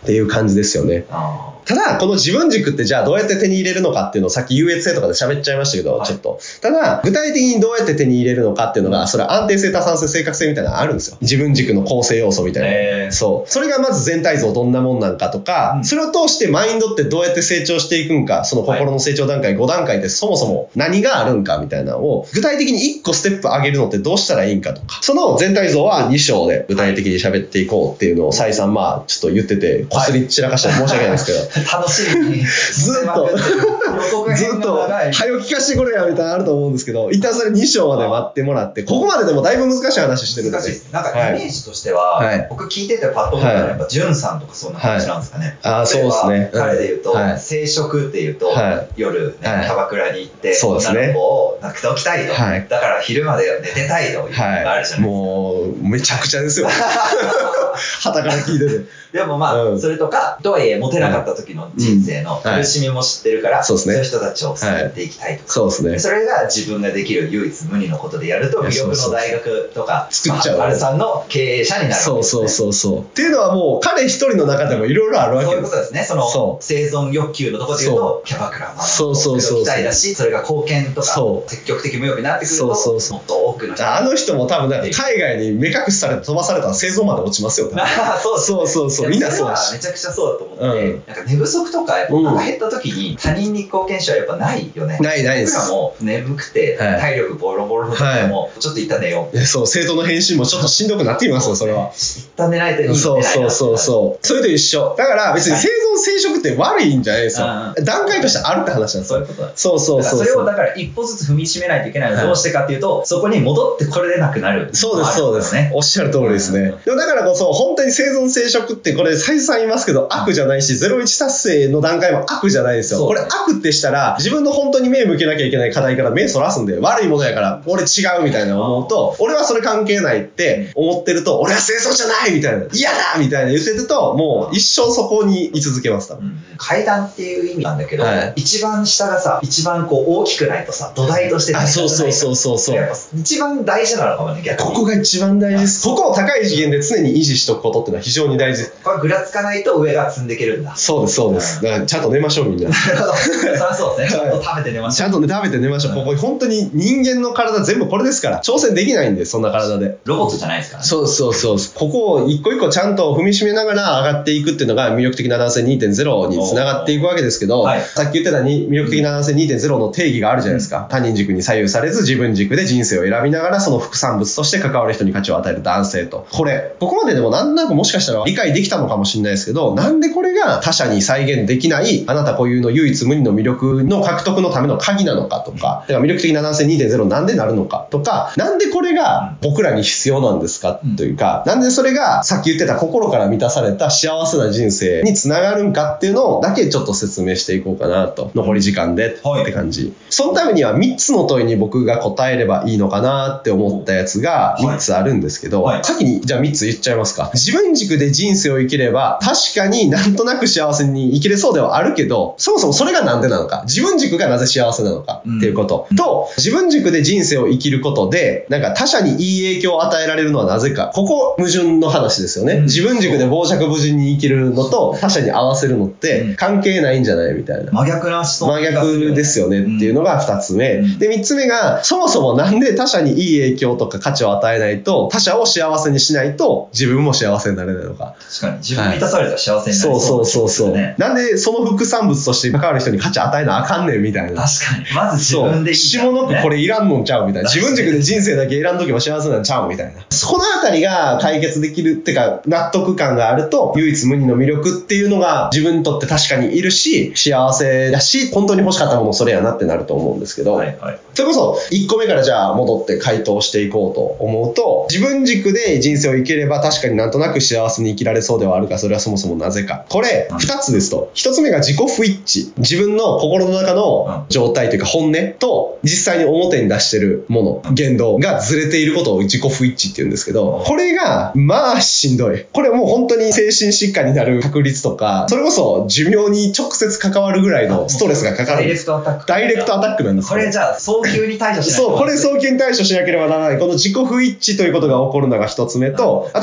っていう感じですよね。ただ、この自分軸ってじゃあどうやって手に入れるのかっていうのをさっき優越性とかで喋っちゃいましたけど、ちょっと。ただ、具体的にどうやって手に入れるのかっていうのが、それは安定性、多産性、正確性みたいなのがあるんですよ。自分軸の構成要素みたいな。そう。それがまず全体像どんなもんなんかとか、それを通してマインドってどうやって成長していくんか、その心の成長段階5段階でそもそも何があるんかみたいなのを、具体的に1個ステップ上げるのってどうしたらいいんかとか、その全体像は2章で具体的に喋っていこうっていうのを再三ちょっと言ってて、こすり散らかして申し訳ないですけど。 楽しみに。 ずっと、早く聞かせてくれやみたいなのあると思うんですけど、一旦それ2章まで待ってもらって、ここまででもだいぶ難しい話してるんで。 難しいです。なんかイメージとしては、僕聞いててパッと思ったら、やっぱジュンさんとかそんな感じなんですかね。 そうですね。 彼で言うと、生殖っていうと、夜ね、キャバクラに行って、女の子を抱きたいと。だから昼まで寝てたいというのがあるじゃないですか。 もう、めちゃくちゃですよ。旗から聞いてて。 でもそれとか、とはいえ、モテなかった時の人生の苦しみも知ってるから、そういう人たちを救っていきたいとか。そうですね。それが自分ができる唯一無二のことでやると、魅力の大学とか、 作っちゃう。 ハルさんの経営者になる。 そう。っていうのはもう、彼一人の中でもいろいろあるわけです。 そういうことですね。その、生存欲求のところで言うと、キャバクラマンの期待だし、それが貢献とか、積極的無欲になってくると、もっと多くの人。 あの人も多分、海外に目隠しされて飛ばされたら生存まで落ちますよ。そう。みんなそうだし。 めちゃくちゃそうだと思って、なんか寝不足とか、お腹減った時に他人に貢献しはやっぱないよね。 ないです。 僕らも眠くて、体力ボロボロの時でも、ちょっと一旦寝よう。 そう、生徒の返信もちょっとしんどくなっていますよ、それは。 一旦寝ないといいね。 そう。それと一緒。だから別に生存生殖って悪いんじゃないですよ。段階としてあるって話なんですよ。 そういうことだ。 そう。 それをだから一歩ずつ踏みしめないといけないのはどうしてかっていうと、そこに戻ってこれなくなる。 そうです。おっしゃる通りですね。でもだからこそ、本当に生存生殖ってこれ再三言いますけど、悪じゃないし、01達成の段階も悪じゃないですよ。これ悪ってしたら、自分の本当に目向けなきゃいけない課題から目そらすんで、悪いものやから、俺違うみたいな思うと、俺はそれ関係ないって思ってると、俺は生存じゃないみたいな、嫌だみたいな言ってると、もう一生そこに居続けます、多分。 階段っていう意味なんだけど、一番下がさ、一番こう大きくないとさ、土台としてない。 そう。 一番大事なのかもね、逆に。 ここが一番大事です。ここを高い次元で常に維持しておくことっていうのは非常に大事です。 これぐらつかないと上が積んでいけるんだ。 そうです。だからちゃんと寝ましょう、みんな。 そりゃそうですね。ちゃんと食べて寝ましょう。 ちゃんと食べて寝ましょう。ここ本当に人間の体全部これですから。挑戦できないんで、そんな体で。 ロボットじゃないですからね。 そう。ここを一個一個ちゃんと踏みしめながら上がっていくっていうのが魅力的な男性 2.0 につながっていくわけですけど、さっき言ってた魅力的な男性 2.0 の定義があるじゃないですか。他人軸に左右されず自分軸で人生を選びながらその副産物として関わる人に価値を与える男性と。ここまででもなんとなくもしかしたら理解できたのかもしれないですけど、なんでこれが他者に再現できないあなた固有の唯一無二の魅力の獲得のための鍵なのかとか、だから魅力的な男性 2.0 なんでなるのかとか、なんでこれが僕らに必要なんですかというか、なんでそれがさっき言ってた心から満たされた幸せな人生につながるんかっていうのだけちょっと説明していこうかなと。残り時間でって感じ。そのためには3つの問いに僕が答えればいいのかなって思ったやつが3つあるんですけど、先にじゃあ3つ言っちゃいますか。自分軸で人生を生きれば確かになんとなく幸せに生きれそうではあるけど、そもそもそれがなんでなのか、自分軸がなぜ幸せなのかっていうこと、と自分軸で人生を生きることでなんか他者にいい影響を与えられるのはなぜか、ここ矛盾の話ですよね。自分軸で傍若無人に生きるのと他者に合わせるのって関係ないんじゃないみたいな、 真逆な思想、 真逆ですよねっていうのが2つ目、で3つ目がそもそもなんで他者にいい影響とか価値を与えないと、他者を幸せにしないと自分も幸せになれないのか。 確かに自分満たされたら幸せになれそう、 そう、なんでその副産物として関わる人に価値与えなあかんねんみたいな。 確かにまず自分でいい、 下の句これいらんのんちゃうみたいな、自分軸で人生だけ選んどけば幸せなんちゃうみたいな、そのあたりが解決できるってか納得感があると、唯一無二の魅力っていうのが自分にとって確かにいるし幸せだし、本当に欲しかったものそれやなってなると思うんですけど、それこそ1個目からじゃあ戻って回答していこうと思うと、自分軸で人生を生きれば確かになんとなく幸せに生きられそうではあるが、それはそもそもなぜか。これ2つですと、1つ目が自己不一致、自分の心の中の状態というか本音と実際に表に出してるもの、言動がずれていることを自己不一致って言うんですけど、これがまあしんどい。これもう本当に精神疾患になる確率とか、それこそ寿命に直接関わるぐらいのストレスがかかる。ダイレクトアタックなんです。 これじゃあ早急に対処しないと。 そう、これ早急に対処しなければならない。この自己不一致ということが起こるのが1つ目と、あとは幸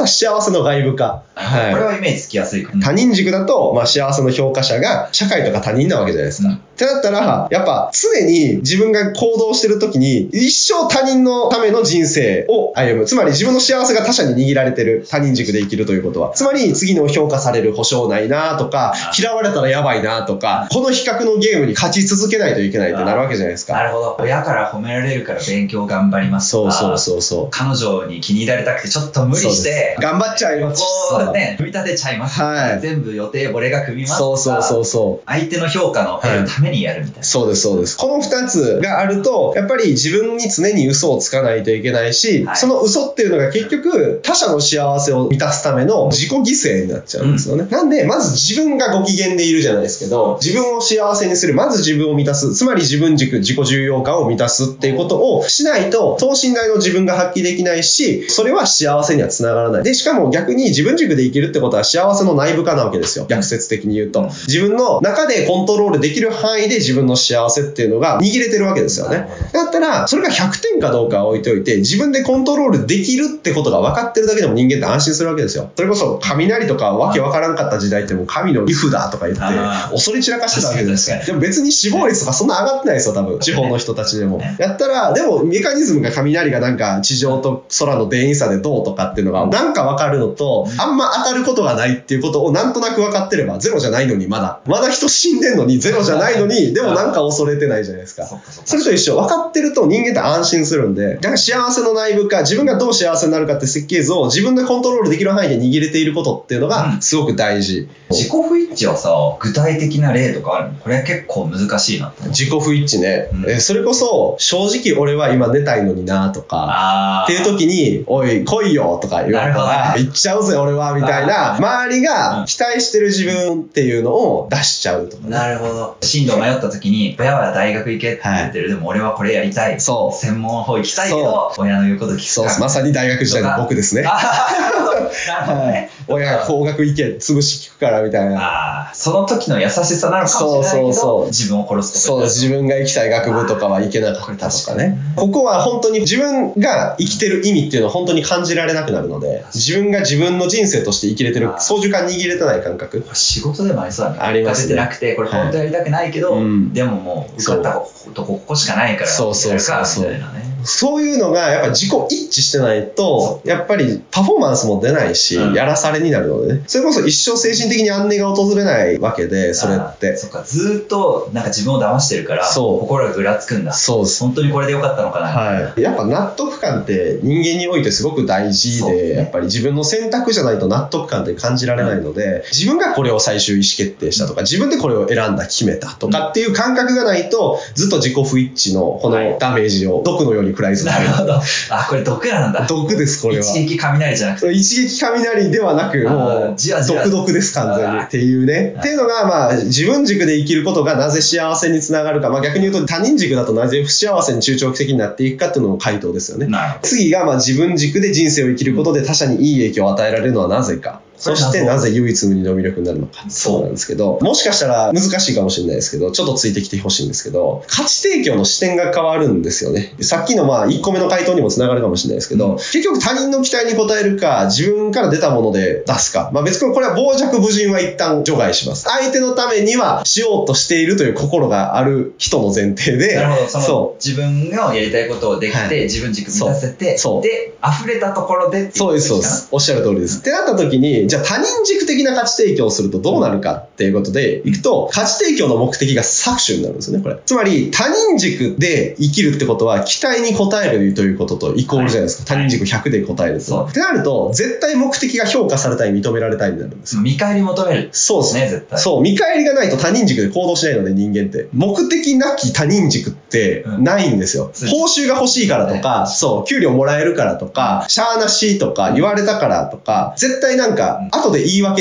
せの外部化。 はい。これはイメージつきやすいかな。 他人軸だと、幸せの評価者が社会とか他人なわけじゃないですか。ってなったら、やっぱ常に自分が行動してる時に、一生他人のための人生を歩む。つまり自分の幸せが他者に握られてる。他人軸で生きるということは。つまり次の評価される保証ないなとか、嫌われたらやばいなとか、この比較のゲームに勝ち続けないといけないってなるわけじゃないですか。 なるほど。親から褒められるから勉強頑張りますとか。 そう。 彼女に気に入られたくてちょっと無理して、 頑張っちゃいます。 こうね、組み立てちゃいます。はい。全部予定俺が組みますとか。 そう。 相手の評価の得るためにやるみたいな。 そうです。この2つがあると、やっぱり自分に常に嘘をつかないといけないし、その嘘っていうのが結局他者の幸せを満たすための自己犠牲になっちゃうんですよね。なんで、まず自分がご機嫌でいるじゃないですけど、自分を幸せにする、まず自分を満たす、つまり自分軸、自己重要感を満たすっていうことをしないと、等身大の自分が発揮できないし、それは幸せにはつながらない。で、しかも逆に自分軸で生きるってことは幸せの内部化なわけですよ。逆説的に言うと。自分の中でコントロールできる範囲で自分の幸せっていうのが握れてるわけですよね。だったら、それが100点かどうかは置いておいて、自分でコントロールできるってことが分かってるだけでも人間って安心するわけですよ。それこそ雷とかわけ分からんかった時代ってもう神のイフだとか言って恐れ散らかしてたわけですよ。でも別に死亡率とかそんな上がってないですよ、多分。地方の人たちでも。やったら、でもメカニズムが雷がなんか地上と空の電位差でどうとかっていうのがなんか分かるのと、あんま当たることがないっていうことをなんとなく分かってれば、ゼロじゃないのにまだ人死んでんのにゼロじゃないのに、でもなんか恐れてないじゃないですか。それと一緒。分かってると人間って安心するんで、だから幸せの内部化、自分がどう幸せになるかって設計図を自分でコントロールできる範囲で握れていることっていうのがすごく大事。 自己不一致はさ、具体的な例とかあるの？これ結構難しいなって。 自己不一致ね。それこそ、正直俺は今寝たいのになとか、っていう時に、おい、来いよとか言われたら、行っちゃうぜ俺は、みたいな、周りが期待してる自分っていうのを出しちゃうとかね。 なるほど。進路迷った時に、親は大学行けって言ってる。でも俺はこれやりたい。そう。専門法行きたいけど、親の言うこと聞くか。 そう、まさに大学時代の僕ですね。 なるほどね。 親が工学行け、潰し聞くからみたいな。 その時の優しさなのかもしれないけど、自分を殺すとか。そう、 自分が行きたい学部とかは行けなかったとかね。ここは本当に自分が生きてる意味っていうのを本当に感じられなくなるので、自分が自分の人生として生きれてる、操縦桿握れてない感覚。 仕事でもありそうだね。 ありますね。 出てなくて、これ本当やりたくないけど、でももう受かったとここしかないからやるかみたいなね。 そういうのがやっぱ自己一致してないと、やっぱりパフォーマンスも出ないし、やらされになるのでね。それこそ一生精神的に安寧が訪れないわけで、それって。 そっか、ずっとなんか自分を騙してるから、心がぐらつくんだ。そうです。本当にこれでよかったのかな。 はい。やっぱ納得感って人間においてすごく大事で、やっぱり自分の選択じゃないと納得感って感じられないので、自分がこれを最終意思決定したとか、自分でこれを選んだ、決めたとかっていう感覚がないと、ずっと自己不一致のこのダメージを毒のように食らい続ける。 なるほど。これ毒なんだ。 毒です、これは。 一撃雷じゃなくて。 一撃雷ではなく、もう、毒です、完全に。っていうね。っていうのが、自分軸で生きることがなぜ幸せにつながるか。逆に言うと他人軸だとなぜ不幸せに中長期的になっていくかっていうのの回答ですよね。次が、自分軸で人生を生きることで他者にいい影響を与えられるのはなぜか。そしてなぜ唯一無二の魅力になるのか。そうなんですけど、もしかしたら難しいかもしれないですけど、ちょっとついてきてほしいんですけど、価値提供の視点が変わるんですよね。さっきの1個目の回答にもつながるかもしれないですけど、結局他人の期待に応えるか、自分から出たもので出すか。別にこれは傍若無人は一旦除外します。相手のためにはしようとしているという心がある人の前提で。 なるほど。自分がやりたいことをできて、自分軸満たせて、で、溢れたところで。 そうです、そうです。おっしゃる通りです。ってなった時に、じゃあ他人軸的な価値提供をするとどうなるかっていうことでいくと、価値提供の目的が搾取になるんですよね、これ。つまり、他人軸で生きるってことは、期待に応えるということとイコールじゃないですか。他人軸100で応えると。ってなると、絶対目的が評価されたい、認められたいになるんですよ。 見返り求める。 そうですね、絶対。 そう、見返りがないと他人軸で行動しないので、人間って。目的なき他人軸ってないんですよ。報酬が欲しいからとか、そう、給料もらえるからとか、しゃーなしとか、言われたからとか、絶対なんか、後で言い訳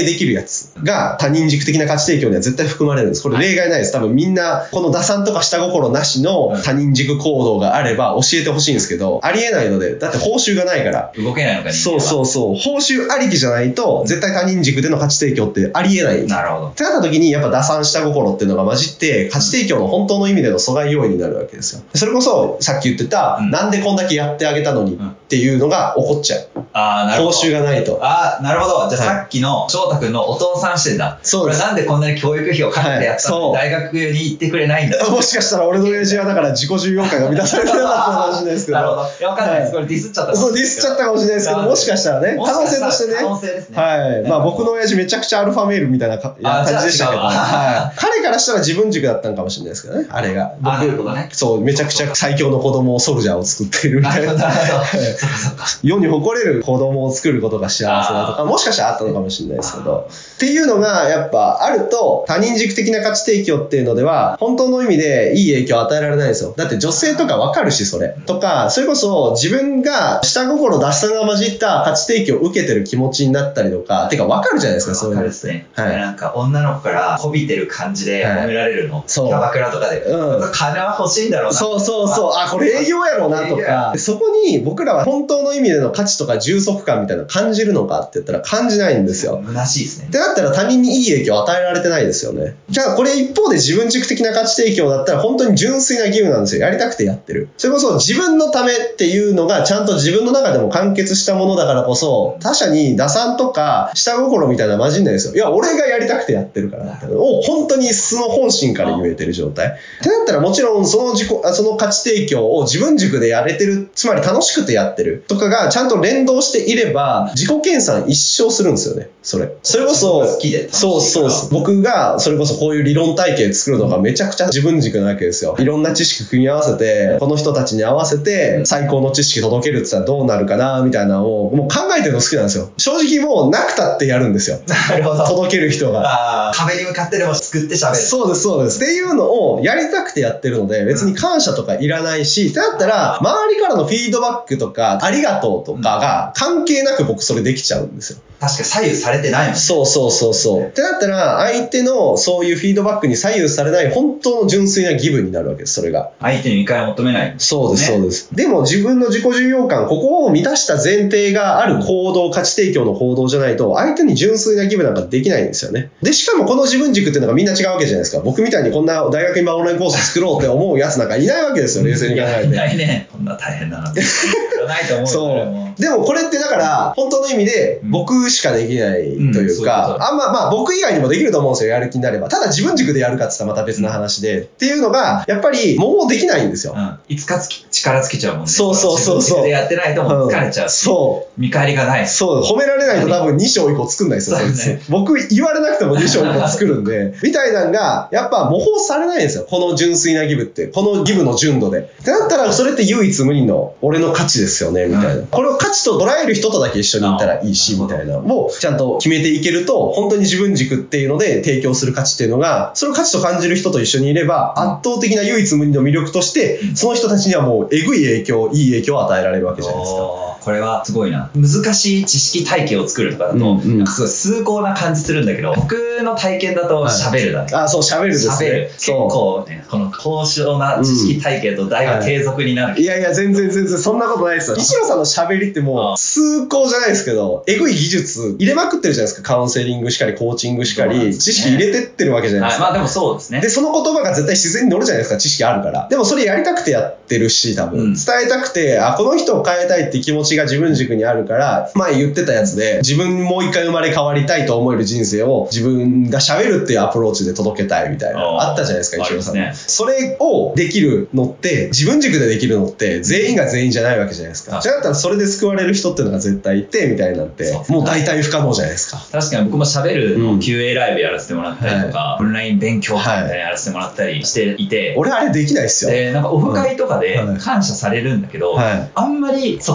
けできるやつが他人軸的な価値提供には絶対含まれるんです。これ例外ないです。多分みんなこの打算とか下心なしの他人軸行動があれば教えてほしいんですけど、ありえないので、だって報酬がないから。 動けないのか、 そうそうそう。報酬ありきじゃないと絶対他人軸での価値提供ってありえない。 なるほど。 ってなった時にやっぱ打算下心っていうのが混じって価値提供の本当の意味での阻害要因になるわけですよ。それこそさっき言ってた、なんでこんだけやってあげたのにっていうのが起こっちゃう。 なるほど。 報酬がないと。 なるほど。じゃあさっきの翔太君のお父さん視点だ。そうです。これなんでこんなに教育費をかけてやったのに大学に行ってくれないんだ。 もしかしたら俺の親父はだから自己重要感が満たされてなかったかもしれないですけど。 なるほど。いや、わかんないです。これディスっちゃったかもしれない。 そう、ディスっちゃったかもしれないですけど、もしかしたらね、可能性としてね。 可能性ですね。 はい。まあ僕の親父めちゃくちゃアルファメールみたいな感じでしたけど、彼からしたら自分軸だったんかもしれないですけどね、あれが。 なるほどね。 そう、めちゃくちゃ最強の子供をソルジャーを作っているみたいな。 なるほど。 世に誇れる子供を作ることが幸せだとか、もしかしたらあったのかもしれないですけど。っていうのがやっぱあると、他人軸的な価値提供っていうのでは、本当の意味でいい影響を与えられないんですよ。だって女性とかわかるし、それ。とか、それこそ自分が下心脱散が混じった価値提供を受けてる気持ちになったりとか、てかわかるじゃないですか、そういうのですね。 はい。なんか女の子からこびてる感じで褒められるの。キャバクラとかで。金は欲しいんだろうな。 そうそうそう。あ、これ営業やろうなとか。そこに僕らは本当の意味での価値とか充足感みたいなの感じるのかって言ったら感じないんですよ。 虚しいですね。 ってなったら他人にいい影響を与えられてないですよね。じゃあこれ一方で自分軸的な価値提供だったら本当に純粋な義務なんですよ。やりたくてやってる。それこそ自分のためっていうのがちゃんと自分の中でも完結したものだからこそ、他者に打算とか下心みたいな混じんないですよ。いや、俺がやりたくてやってるからみたいなのを本当に素の本心から言えてる状態。ってなったらもちろんその価値提供を自分軸でやれてる、つまり楽しくてやってるとかがちゃんと連動していれば自己研鑽一生するんですよね。それこそ好きでそう僕がそれこそこういう理論体系作るのがめちゃくちゃ自分軸なわけですよ。いろんな知識組み合わせてこの人たちに合わせて最高の知識届けるって言ったらどうなるかなみたいなのをもう考えてるの好きなんですよ。正直もうなくたってやるんですよ。 なるほど。 届ける人が壁に向かってでも作って喋る。 そうですっていうのをやりたくてやってるので別に感謝とかいらないし、ってなったら周りからのフィードバックとかありがとうとかが関係なく僕それできちゃうんですよ。 確か左右されてないもんね。 そうってなったら相手のそういうフィードバックに左右されない本当の純粋な義務になるわけです。それが相手に見返りを求めない、ね、 そうですでも自分の自己重要感、ここを満たした前提がある行動、価値提供の行動じゃないと相手に純粋な義務なんかできないんですよね。でしかもこの自分軸っていうのがみんな違うわけじゃないですか。僕みたいにこんな大学今オンラインコース作ろうって思うやつなんかいないわけですよ。冷静に考えて。 いないね。こんな大変だなってないと思う。 そうでもこれってだから本当の意味で僕しかできないというか、あんま僕以外にもできると思うんですよ、やる気になれば。ただ自分軸でやるかって言ったらまた別の話で、っていうのがやっぱりもうできないんですよ。 いつか力尽きちゃうもんね。 そう自分軸でやってないともう疲れちゃう。見返りがない。 褒められないと多分2章以降作んないですよ、そいつ。僕言われなくても2章以降作るんでみたいなのがやっぱ模倣されないんですよ、この純粋な義務って。この義務の純度でってなったらそれって唯一無二の俺の価値ですよねみたいな、これを価値と捉える人とだけ一緒にいたらいいしみたいなもうちゃんと決めていけると、本当に自分軸っていうので提供する価値っていうのが、それを価値と感じる人と一緒にいれば圧倒的な唯一無二の魅力としてその人たちにはもうえぐいいい影響を与えられるわけじゃないですか。 これはすごいな。難しい知識体系を作るとかだと、なんかすごい崇高な感じするんだけど、僕の体験だと喋るだね。 そう喋るですね。 結構ね、この高尚な知識体系とだいぶ継続になる。 いや全然そんなことないですよ。石野さんの喋りってもう崇高じゃないですけど、えぐい技術入れまくってるじゃないですか。カウンセリングしかりコーチングしかり、知識入れてってるわけじゃないですか。 まあでもそうですね。 でその言葉が絶対自然に乗るじゃないですか、知識あるから。でもそれやりたくてやってるし、多分伝えたくて、この人を変えたいって気持ちが自分軸にあるから、前言ってたやつで自分もう一回生まれ変わりたいと思える人生を自分が喋るっていうアプローチで届けたいみたいなあったじゃないですか、一応さん、ね、それをできるのって自分軸でできるのって全員が全員じゃないわけじゃないですか。じゃあだったらそれで救われる人っていうのが絶対いてみたいなんてもう大体不可能じゃないですか。 確かに僕も喋るの QA ライブやらせてもらったりとか、オンライン勉強会みたいなやらせてもらったりしていて、 俺あれできないっすよ。 でなんかオフ会とかで感謝されるんだけど、あんまりそこに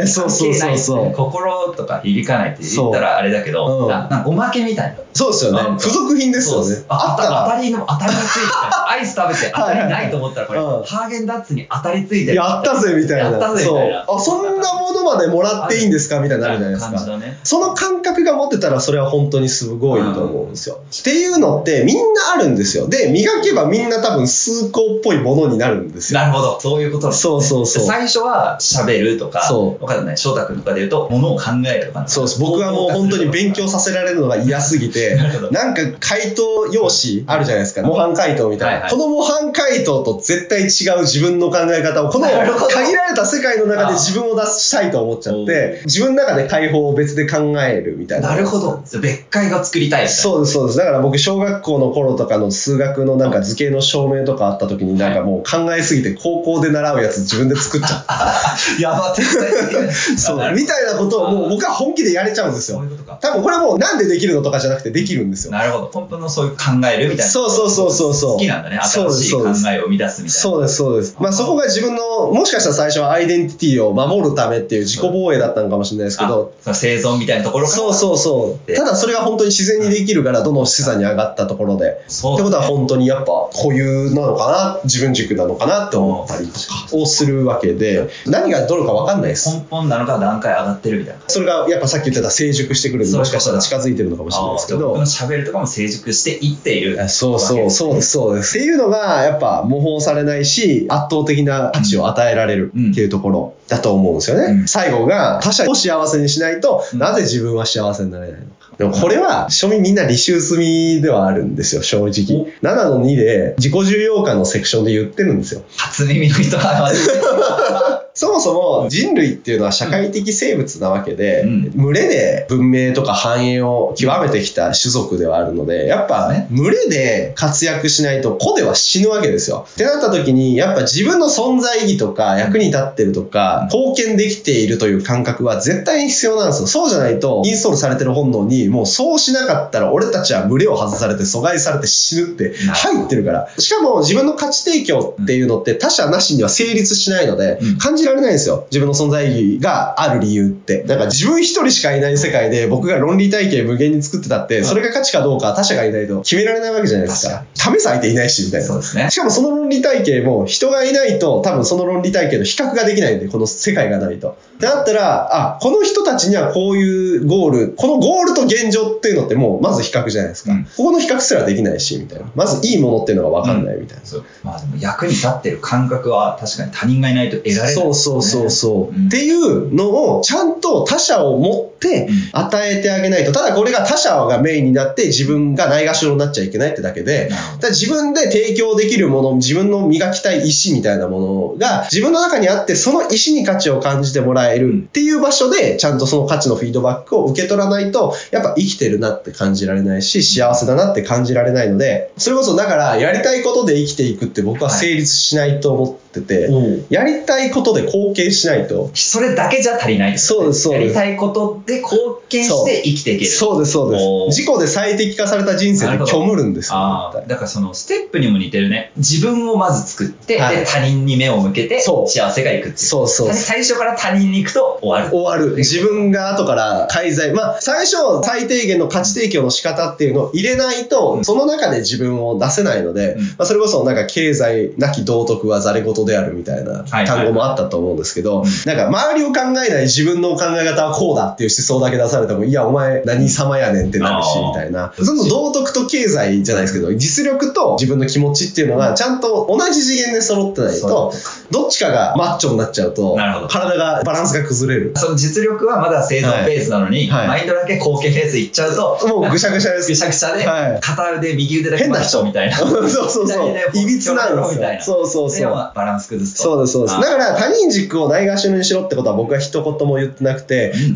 そうそうそうそう。 心とか響かないって言ったらあれだけど、なんかおまけみたいな。 そうですよね。付属品ですよね。 あったら当たりがついてた。アイス食べて当たりないと思ったら、これ、ハーゲンダッツに当たりついてる。 やったぜみたいな。 やったぜみたいな。 あ、そんなものまでもらっていいんですかみたいになるじゃないですか。その感覚が持ってたら、それは本当にすごいと思うんですよ。っていうのってみんなあるんですよ。で、磨けばみんな多分崇高っぽいものになるんですよ。 なるほど。そういうことですね。 そうそうそう。 最初は喋るとか、わかんない。翔太君とかで言うと、ものを考えるとか。 そうです。僕はもう本当に勉強させられるのが嫌すぎて、なんか回答用紙あるじゃないですか。模範解答みたいな。この模範解答と絶対違う自分の考え方を、この限られた世界の中で自分を出したいと思っちゃって、自分の中で解放を別で考えるみたいな。 なるほど。別解が作りたい。 そうです、そうです。だから僕、小学校の頃とかの数学のなんか図形の証明とかあった時になんかもう考えすぎて高校で習うやつ自分で作っちゃった。 やば、天才的な。 そう、みたいなことをもう僕は本気でやれちゃうんですよ。 そういうことか。 多分これもなんでできるのとかじゃなくてできるんですよ。 なるほど。本当のそういう考えるみたいな。 そうそうそうそうそう。 好きなんだね。新しい考えを生み出すみたいな。 そうです、そうです。まあそこが自分の、もしかしたら最初はアイデンティティを守るためっていう自己防衛だったのかもしれないですけど。 生存みたいなところから。 そうそうそう。ただそれが本当に自然にできるから、どの資産に上がったところで。ってことは本当にやっぱ固有なのかな、自分軸なのかなって思ったりとかをするわけで、何がどれか分かんないです。 根本なのか段階上がってるみたいな。 それがやっぱさっき言ってた成熟してくるんで、もしかしたら近づいてるのかもしれないですけど。 僕の喋るとかも成熟していっている。 そうそう、そうです、そうです。っていうのがやっぱ模倣されないし、圧倒的な価値を与えられるっていうところだと思うんですよね。最後が他者を幸せにしないと、なぜ自分は幸せになれないのか。でもこれは、庶民みんな履修済みではあるんですよ、正直。7の2で自己重要感のセクションで言ってるんですよ。 初耳の人はそもそも人類っていうのは社会的生物なわけで、群れで文明とか繁栄を極めてきた種族ではあるので、やっぱ群れで活躍しないと個では死ぬわけですよ。ってなった時に、やっぱ自分の存在意義とか役に立ってるとか、貢献できているという感覚は絶対に必要なんですよ。そうじゃないと、インストールされてる本能に、もうそうしなかったら俺たちは群れを外されて阻害されて死ぬって入ってるから。しかも自分の価値提供っていうのって他者なしには成立しないので、感じられないんですよ。自分の存在意義がある理由って。なんか自分一人しかいない世界で僕が論理体系無限に作ってたって、それが価値かどうか他者がいないと決められないわけじゃないですか。試す相手いないしみたいな。 そうですね。 しかもその論理体系も人がいないと多分その論理体系の比較ができないんで、この世界がないと。ってなったら、この人たちにはこういうゴール、このゴールと現状っていうのってもうまず比較じゃないですか。ここの比較すらできないしみたいな。まずいいものっていうのが分かんないみたいな。 まあでも役に立ってる感覚は確かに他人がいないと得られない、ね。 そうそうそうそう、っていうのをちゃんと他者を持って与えてあげないと。ただこれが他者がメインになって自分がないがしろになっちゃいけないってだけで、だ自分で提供できるもの、自分の磨きたい石みたいなものが自分の中にあって、その石に価値を感じてもらえるっていう場所でちゃんとその価値のフィードバックを受け取らないと、やっぱ生きてるなって感じられないし、幸せだなって感じられないので、それこそだからやりたいことで生きていくって僕は成立しないと思ってて、やりたいことで貢献しないと。 それだけじゃ足りないです、ね。そうです、そうです。やりたいことで貢献して生きていける。 そうです、そうです。自己で最適化された人生で虚無るんですよ。 だからそのステップにも似てるね。自分をまず作って、で他人に目を向けて幸せがいくっていう。そうそう。最初から他人に行くと終わる。 終わる。自分が後から介在。まあ最初最低限の価値提供の仕方っていうのを入れないと、その中で自分を出せないので、まあ、それこそなんか経済なき道徳はざれ言であるみたいな単語もあったと思うんですけど、なんか周りを考えない自分の考え方はこうだっていう思想だけ出されても、いやお前何様やねんってなるしみたいな。その道徳と経済じゃないですけど、実力と自分の気持ちっていうのがちゃんと同じ次元で揃ってないと、どっちかがマッチョになっちゃうと体がバランスが崩れる。 その実力はまだ生存ベースなのに、マインドだけ貢献ベースいっちゃうともうぐしゃぐしゃです。 ぐしゃぐしゃで、片腕右腕だけマッチョみたいな。 そうそうそう。いびつなんですよ。そうそうそう。 バランス崩すと。 そうですそうです。だから他人軸をないがしろにしろってことは僕は一言も言ってなくて、他人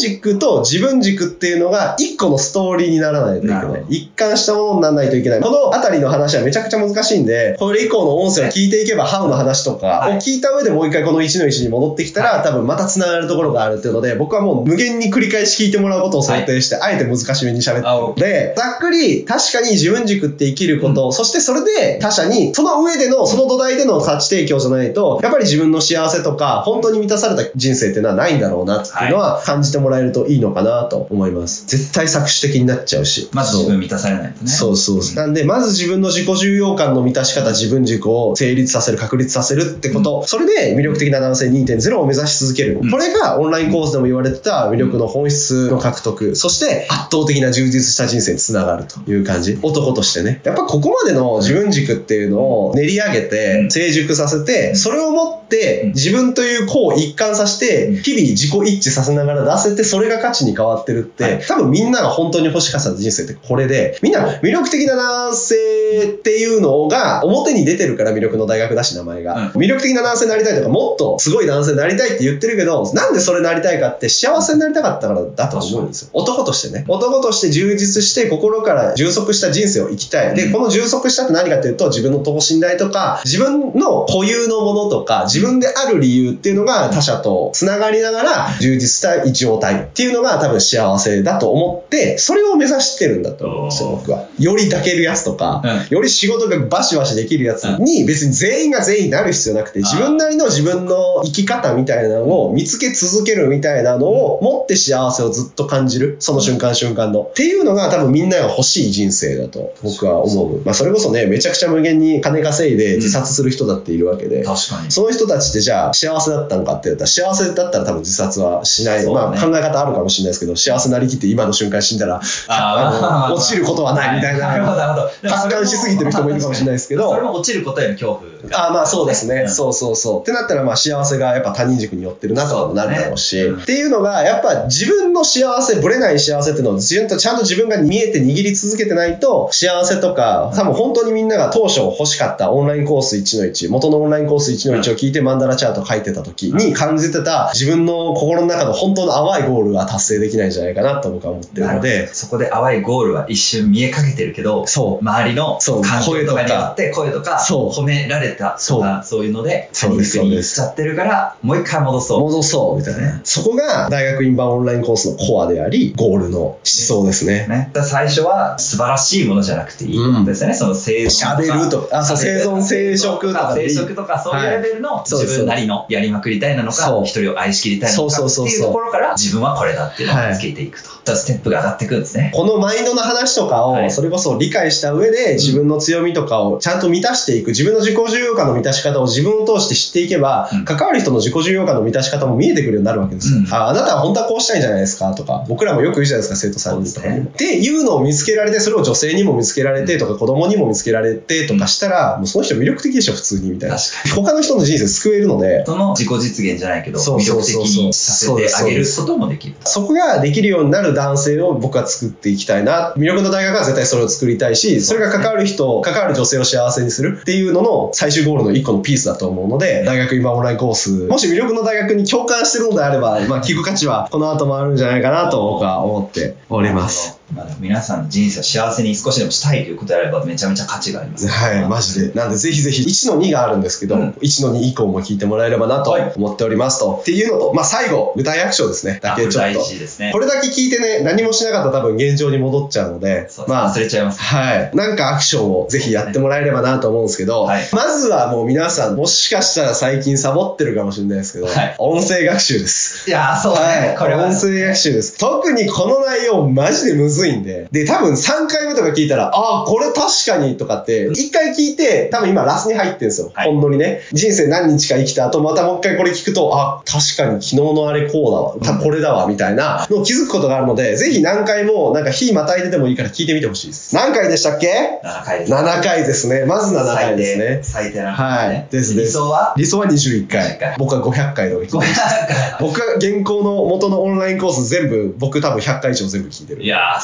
軸と自分軸っていうのが一個のストーリーにならないといけない。一貫したものにならないといけない。このあたりの話はめちゃくちゃ難しいんで、これ以降の音声を聞いていけば、ハウの話とかを聞いた上でもう一回この1の1に戻ってきたら、多分また繋がるところがあるっていうので、僕はもう無限に繰り返し聞いてもらうことを想定して、あえて難しめに喋ってるので、ざっくり確かに自分軸って生きること、そしてそれで他者に、その上での、その土台での価値提供じゃないと、やっぱり自分の幸せとか、本当に満たされた人生っていうのはないんだろうなっていうのは感じてもらえるといいのかなと思います。絶対搾取的になっちゃうし。 まず自分満たされないとね。 そうそう。なんで、まず自分の自己重要感の満たし方、自分軸を成立させる、確立させるってこと、それで魅力的な男性 2.0 を目指し続ける。これがオンラインコースでも言われてた魅力の本質の獲得、そして圧倒的な充実した人生につながるという感じ。男としてね。やっぱここまでの自分軸っていうのを練り上げて、成熟させて、それをもって自分という個を一貫させて、日々自己一致させながら出せて、それが価値に変わってるって、多分みんなが本当に欲しかった人生ってこれで、みんな魅力的な男性っていうのが表に出てるから魅力の大学だし名前が、魅力的な男性になりたいとか、もっとすごい男性になりたいって言ってるけど、なんでそれなりたいかって幸せになりたかったからだと思うんですよ。男としてね。男として充実して心から充足した人生を生きたい。で、この充足したって何かっていうと、自分の等身大とか、自分の固有のものとか、自分である理由っていうのが他者とつながりながら充実した状態っていうのが多分幸せだと思って、それを目指してるんだと思うんですよ、僕は。より抱けるやつとか、より仕事がバシバシできるやつに別に全員が全員なる必要なくて、自分なりの自分の生き方みたいなのを見つけ続けるみたいなのを持って幸せをずっと感じる、その瞬間瞬間のっていうのが多分みんなが欲しい人生だと僕は思う。まあそれこそね、めちゃくちゃ無限に金稼いで自殺する人だっているわけで、 確かにその人たちってじゃあ幸せだったのかって言ったら、幸せだったら多分自殺はしない、まあ考え方あるかもしれないですけど、幸せなりきって今の瞬間死んだら落ちることはないみたいな、達観しすぎてる人もいるかもしれないですけど、 それも落ちることへの恐怖が、 まあそうですね、そうそうそうってなったら、まあ幸せがやっぱ他人軸に寄ってるなとかもなるだろうし、っていうのがやっぱ自分の幸せ、ぶれない幸せっていうのをちゃんと自分が見えて握り続けてないと、幸せとか多分本当にみんなが当初欲しかったオンラインコース1の1、元のオンラインコース1の1を聞いてマンダラチャート書いてた時に感じてた自分の心の中の本当の淡いゴールは達成できないんじゃないかなと僕は思ってるので、 そこで淡いゴールは一瞬見えかけてるけど、周りの環境とかによって声とか褒められたとかそういうので他人軸に行っちゃってるから、もう一回戻そうみたいな、そこが大学院版オンラインコースのコアでありゴールの思想ですね。 だ最初は素晴らしいものじゃなくていいことですよね、その生存とか生存生殖とかそういうレベルの自分なりのやりまくりたいなのか、一人を愛しきりたいのかっていうところから自分はこれだっていうのを見つけていくと、ステップが上がっていくんですね。 このマインドの話とかをそれこそ理解した上で自分の強みとかをちゃんと満たしていく、自分の自己重要感の満たし方を自分を通して知っていけば、関わる人の自己重要感の満たし方も見えてくるようになるわけですよ。あなたは本当はこうしたいんじゃないですかとか、僕らもよく言うじゃないですか、生徒さんにとかにも。っていうのを見つけられて、それを女性にも見つけられてとか、子供にも見つけられてとかしたら、もうその人魅力的でしょ普通にみたいな。他の人の人生救えるので、 その自己実現じゃないけど魅力的にさせてあげることもできる。 そこができるようになる男性を僕は作っていきたいな。魅力の大学は絶対それを作りたいし、それが関わる女性を幸せにするっていうのの最終ゴールの一個のピースだと思うので、大学今オンラインコース、もし魅力の大学に共感してるのであれば、まあ聞く価値はこの後もあるんじゃないかなと僕は思っております。 皆さんの人生を幸せに少しでもしたいということであればめちゃめちゃ価値があります、ね。 はい、マジで。なんでぜひぜひ1の2があるんですけど、1の2以降も聞いてもらえればなと思っておりますと。っていうのと、まあ最後、舞台アクションですね。だけちょっと。 大事ですね。 これだけ聞いてね、何もしなかったら多分現状に戻っちゃうので、 まあ忘れちゃいます、 ね。はい。なんかアクションをぜひやってもらえればなと思うんですけど、まずはもう皆さん、もしかしたら最近サボってるかもしれないですけど、音声学習です。 いやー、そうね。 これ音声学習です。特にこの内容マジでむずいんで、多分3回目とか聞いたら、これ確かにとかって、1回聞いて、多分今ラスに入ってるんですよ。ほんのにね。人生何日か生きた後、またもう一回これ聞くと、確かに昨日のあれこうだわ。これだわ、みたいなのを気づくことがあるので、ぜひ何回も、なんか日またいででもいいから聞いてみてほしいです。何回でしたっけ？ 7 回です。 7回ですね。まず7回ですね。 最低な、ね。 はい。です。 理想は 21回。僕は500回とか聞いてます。僕が現行の元のオンラインコース全部、僕多分100回以上全部聞いてる。 いやー、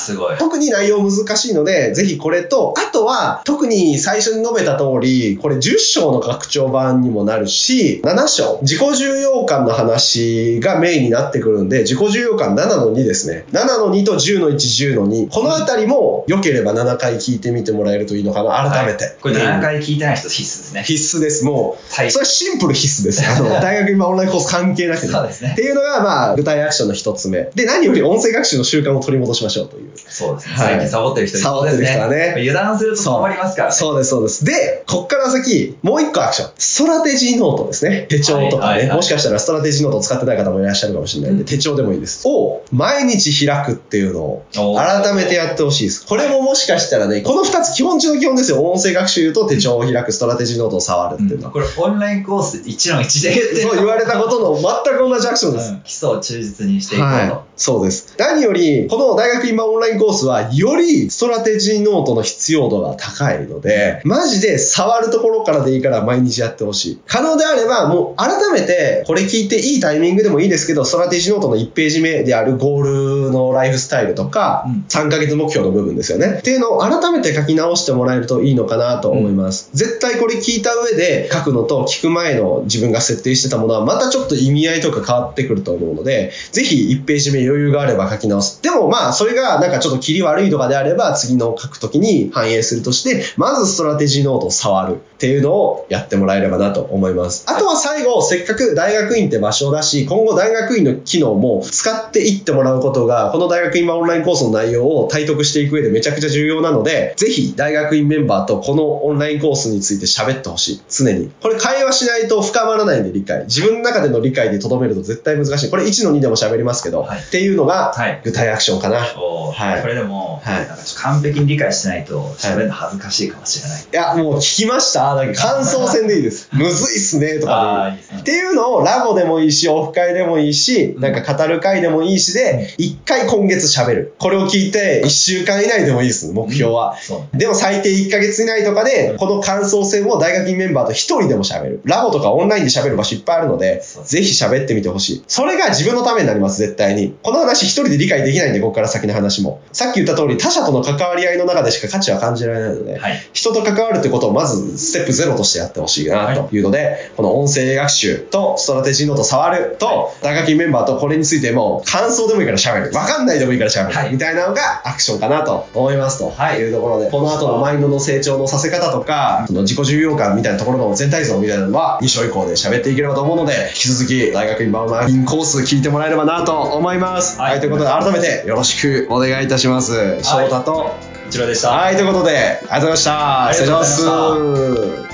すごい。 特に内容難しいので、ぜひこれと、あとは、特に最初に述べた通り、これ10章の拡張版にもなるし、7章、自己重要感の話がメインになってくるんで、自己重要感7の2ですね。7の2と10の1、10の2。このあたりも、良ければ7回聞いてみてもらえるといいのかな、改めて。 はい、これ7回聞いてない人必須ですね。 必須です。もう、それはシンプル必須です。大学今オンラインコース関係なくね。 そうですね。 っていうのが、まあ、具体アクションの一つ目。で、何より音声学習の習慣を取り戻しましょうという。 そうですね。最近サボってる人いそうですね。サボってる人はね。 油断すると困りますからね。 そうです、そうです。で、こっから先、もう一個アクション。ストラテジーノートですね。手帳とかね。もしかしたらストラテジーノートを使ってない方もいらっしゃるかもしれないんで、手帳でもいいです。を、毎日開くっていうのを、改めてやってほしいです。これももしかしたらね、この二つ基本中の基本ですよ。音声学習と手帳を開く、ストラテジーノートを触るっていうのは。 これオンラインコース1の1で言ってる。 そう言われたことの全く同じアクションです。 基礎を忠実にしていくこと。 そうです。何より、この大学今オンラインコースは、よりストラテジーノートの必要度が高いので、マジで触るところからでいいから毎日やってほしい。可能であれば、もう改めて、これ聞いていいタイミングでもいいですけど、ストラテジーノートの1ページ目であるゴールのライフスタイルとか、3ヶ月目標の部分ですよね。っていうのを改めて書き直してもらえるといいのかなと思います。絶対これ聞いた上で書くのと聞く前の自分が設定してたものはまたちょっと意味合いとか変わってくると思うので、ぜひ1ページ目余裕があれば書き直す。でもまあそれがなんかちょっと切り悪いとかであれば次の書くときに反映するとして、まずストラテジーノートを触るっていうのをやってもらえればなと思います。あとは最後、せっかく大学院って場所だし、今後大学院の機能も使っていってもらうことが、この大学院オンラインコースの内容を体得していく上でめちゃくちゃ重要なので、ぜひ大学院メンバーとこのオンラインコースについて喋ってほしい。常に。これ会話しないと深まらないんで理解。自分の中での理解で留めると絶対難しい。これ1の2でも喋りますけど、っていうのが具体アクションかな。 これでも、なんか完璧に理解してないと喋るの恥ずかしいかもしれない。 いや、もう聞きました。なんか感想戦でいいです。むずいっすねとかでいい。っていうのをラボでもいいし、オフ会でもいいし、なんか語る会でもいいしで、1回今月喋る。これを聞いて1週間以内でもいいです、目標は。でも最低1ヶ月以内とかで、この感想戦を大学院メンバーと1人でも喋る。ラボとかオンラインで喋る場所いっぱいあるので、ぜひ喋ってみてほしい。それが自分のためになります、絶対に。この話1人で理解できないんで、ここから先の話も。さっき言った通り、他者との関わり合いの中でしか価値は感じられないので、人と関わるってことをまずステップ0としてやってほしいなというので、この音声学習とストラテジーノート触ると、大学院メンバーとこれについても感想でもいいから喋る。わかんないでもいいから喋る。みたいなのがアクションかなと思いますというところで、この後のマインドの成長のさせ方とか、その自己重要感みたいなところの全体像みたいなのは2章以降で喋っていければと思うので、引き続き大学院オンラインコース聞いてもらえればなと思います。ということで改めてよろしくお願いいたします。翔太と一郎でした。 ということで、ありがとうございました。失礼します。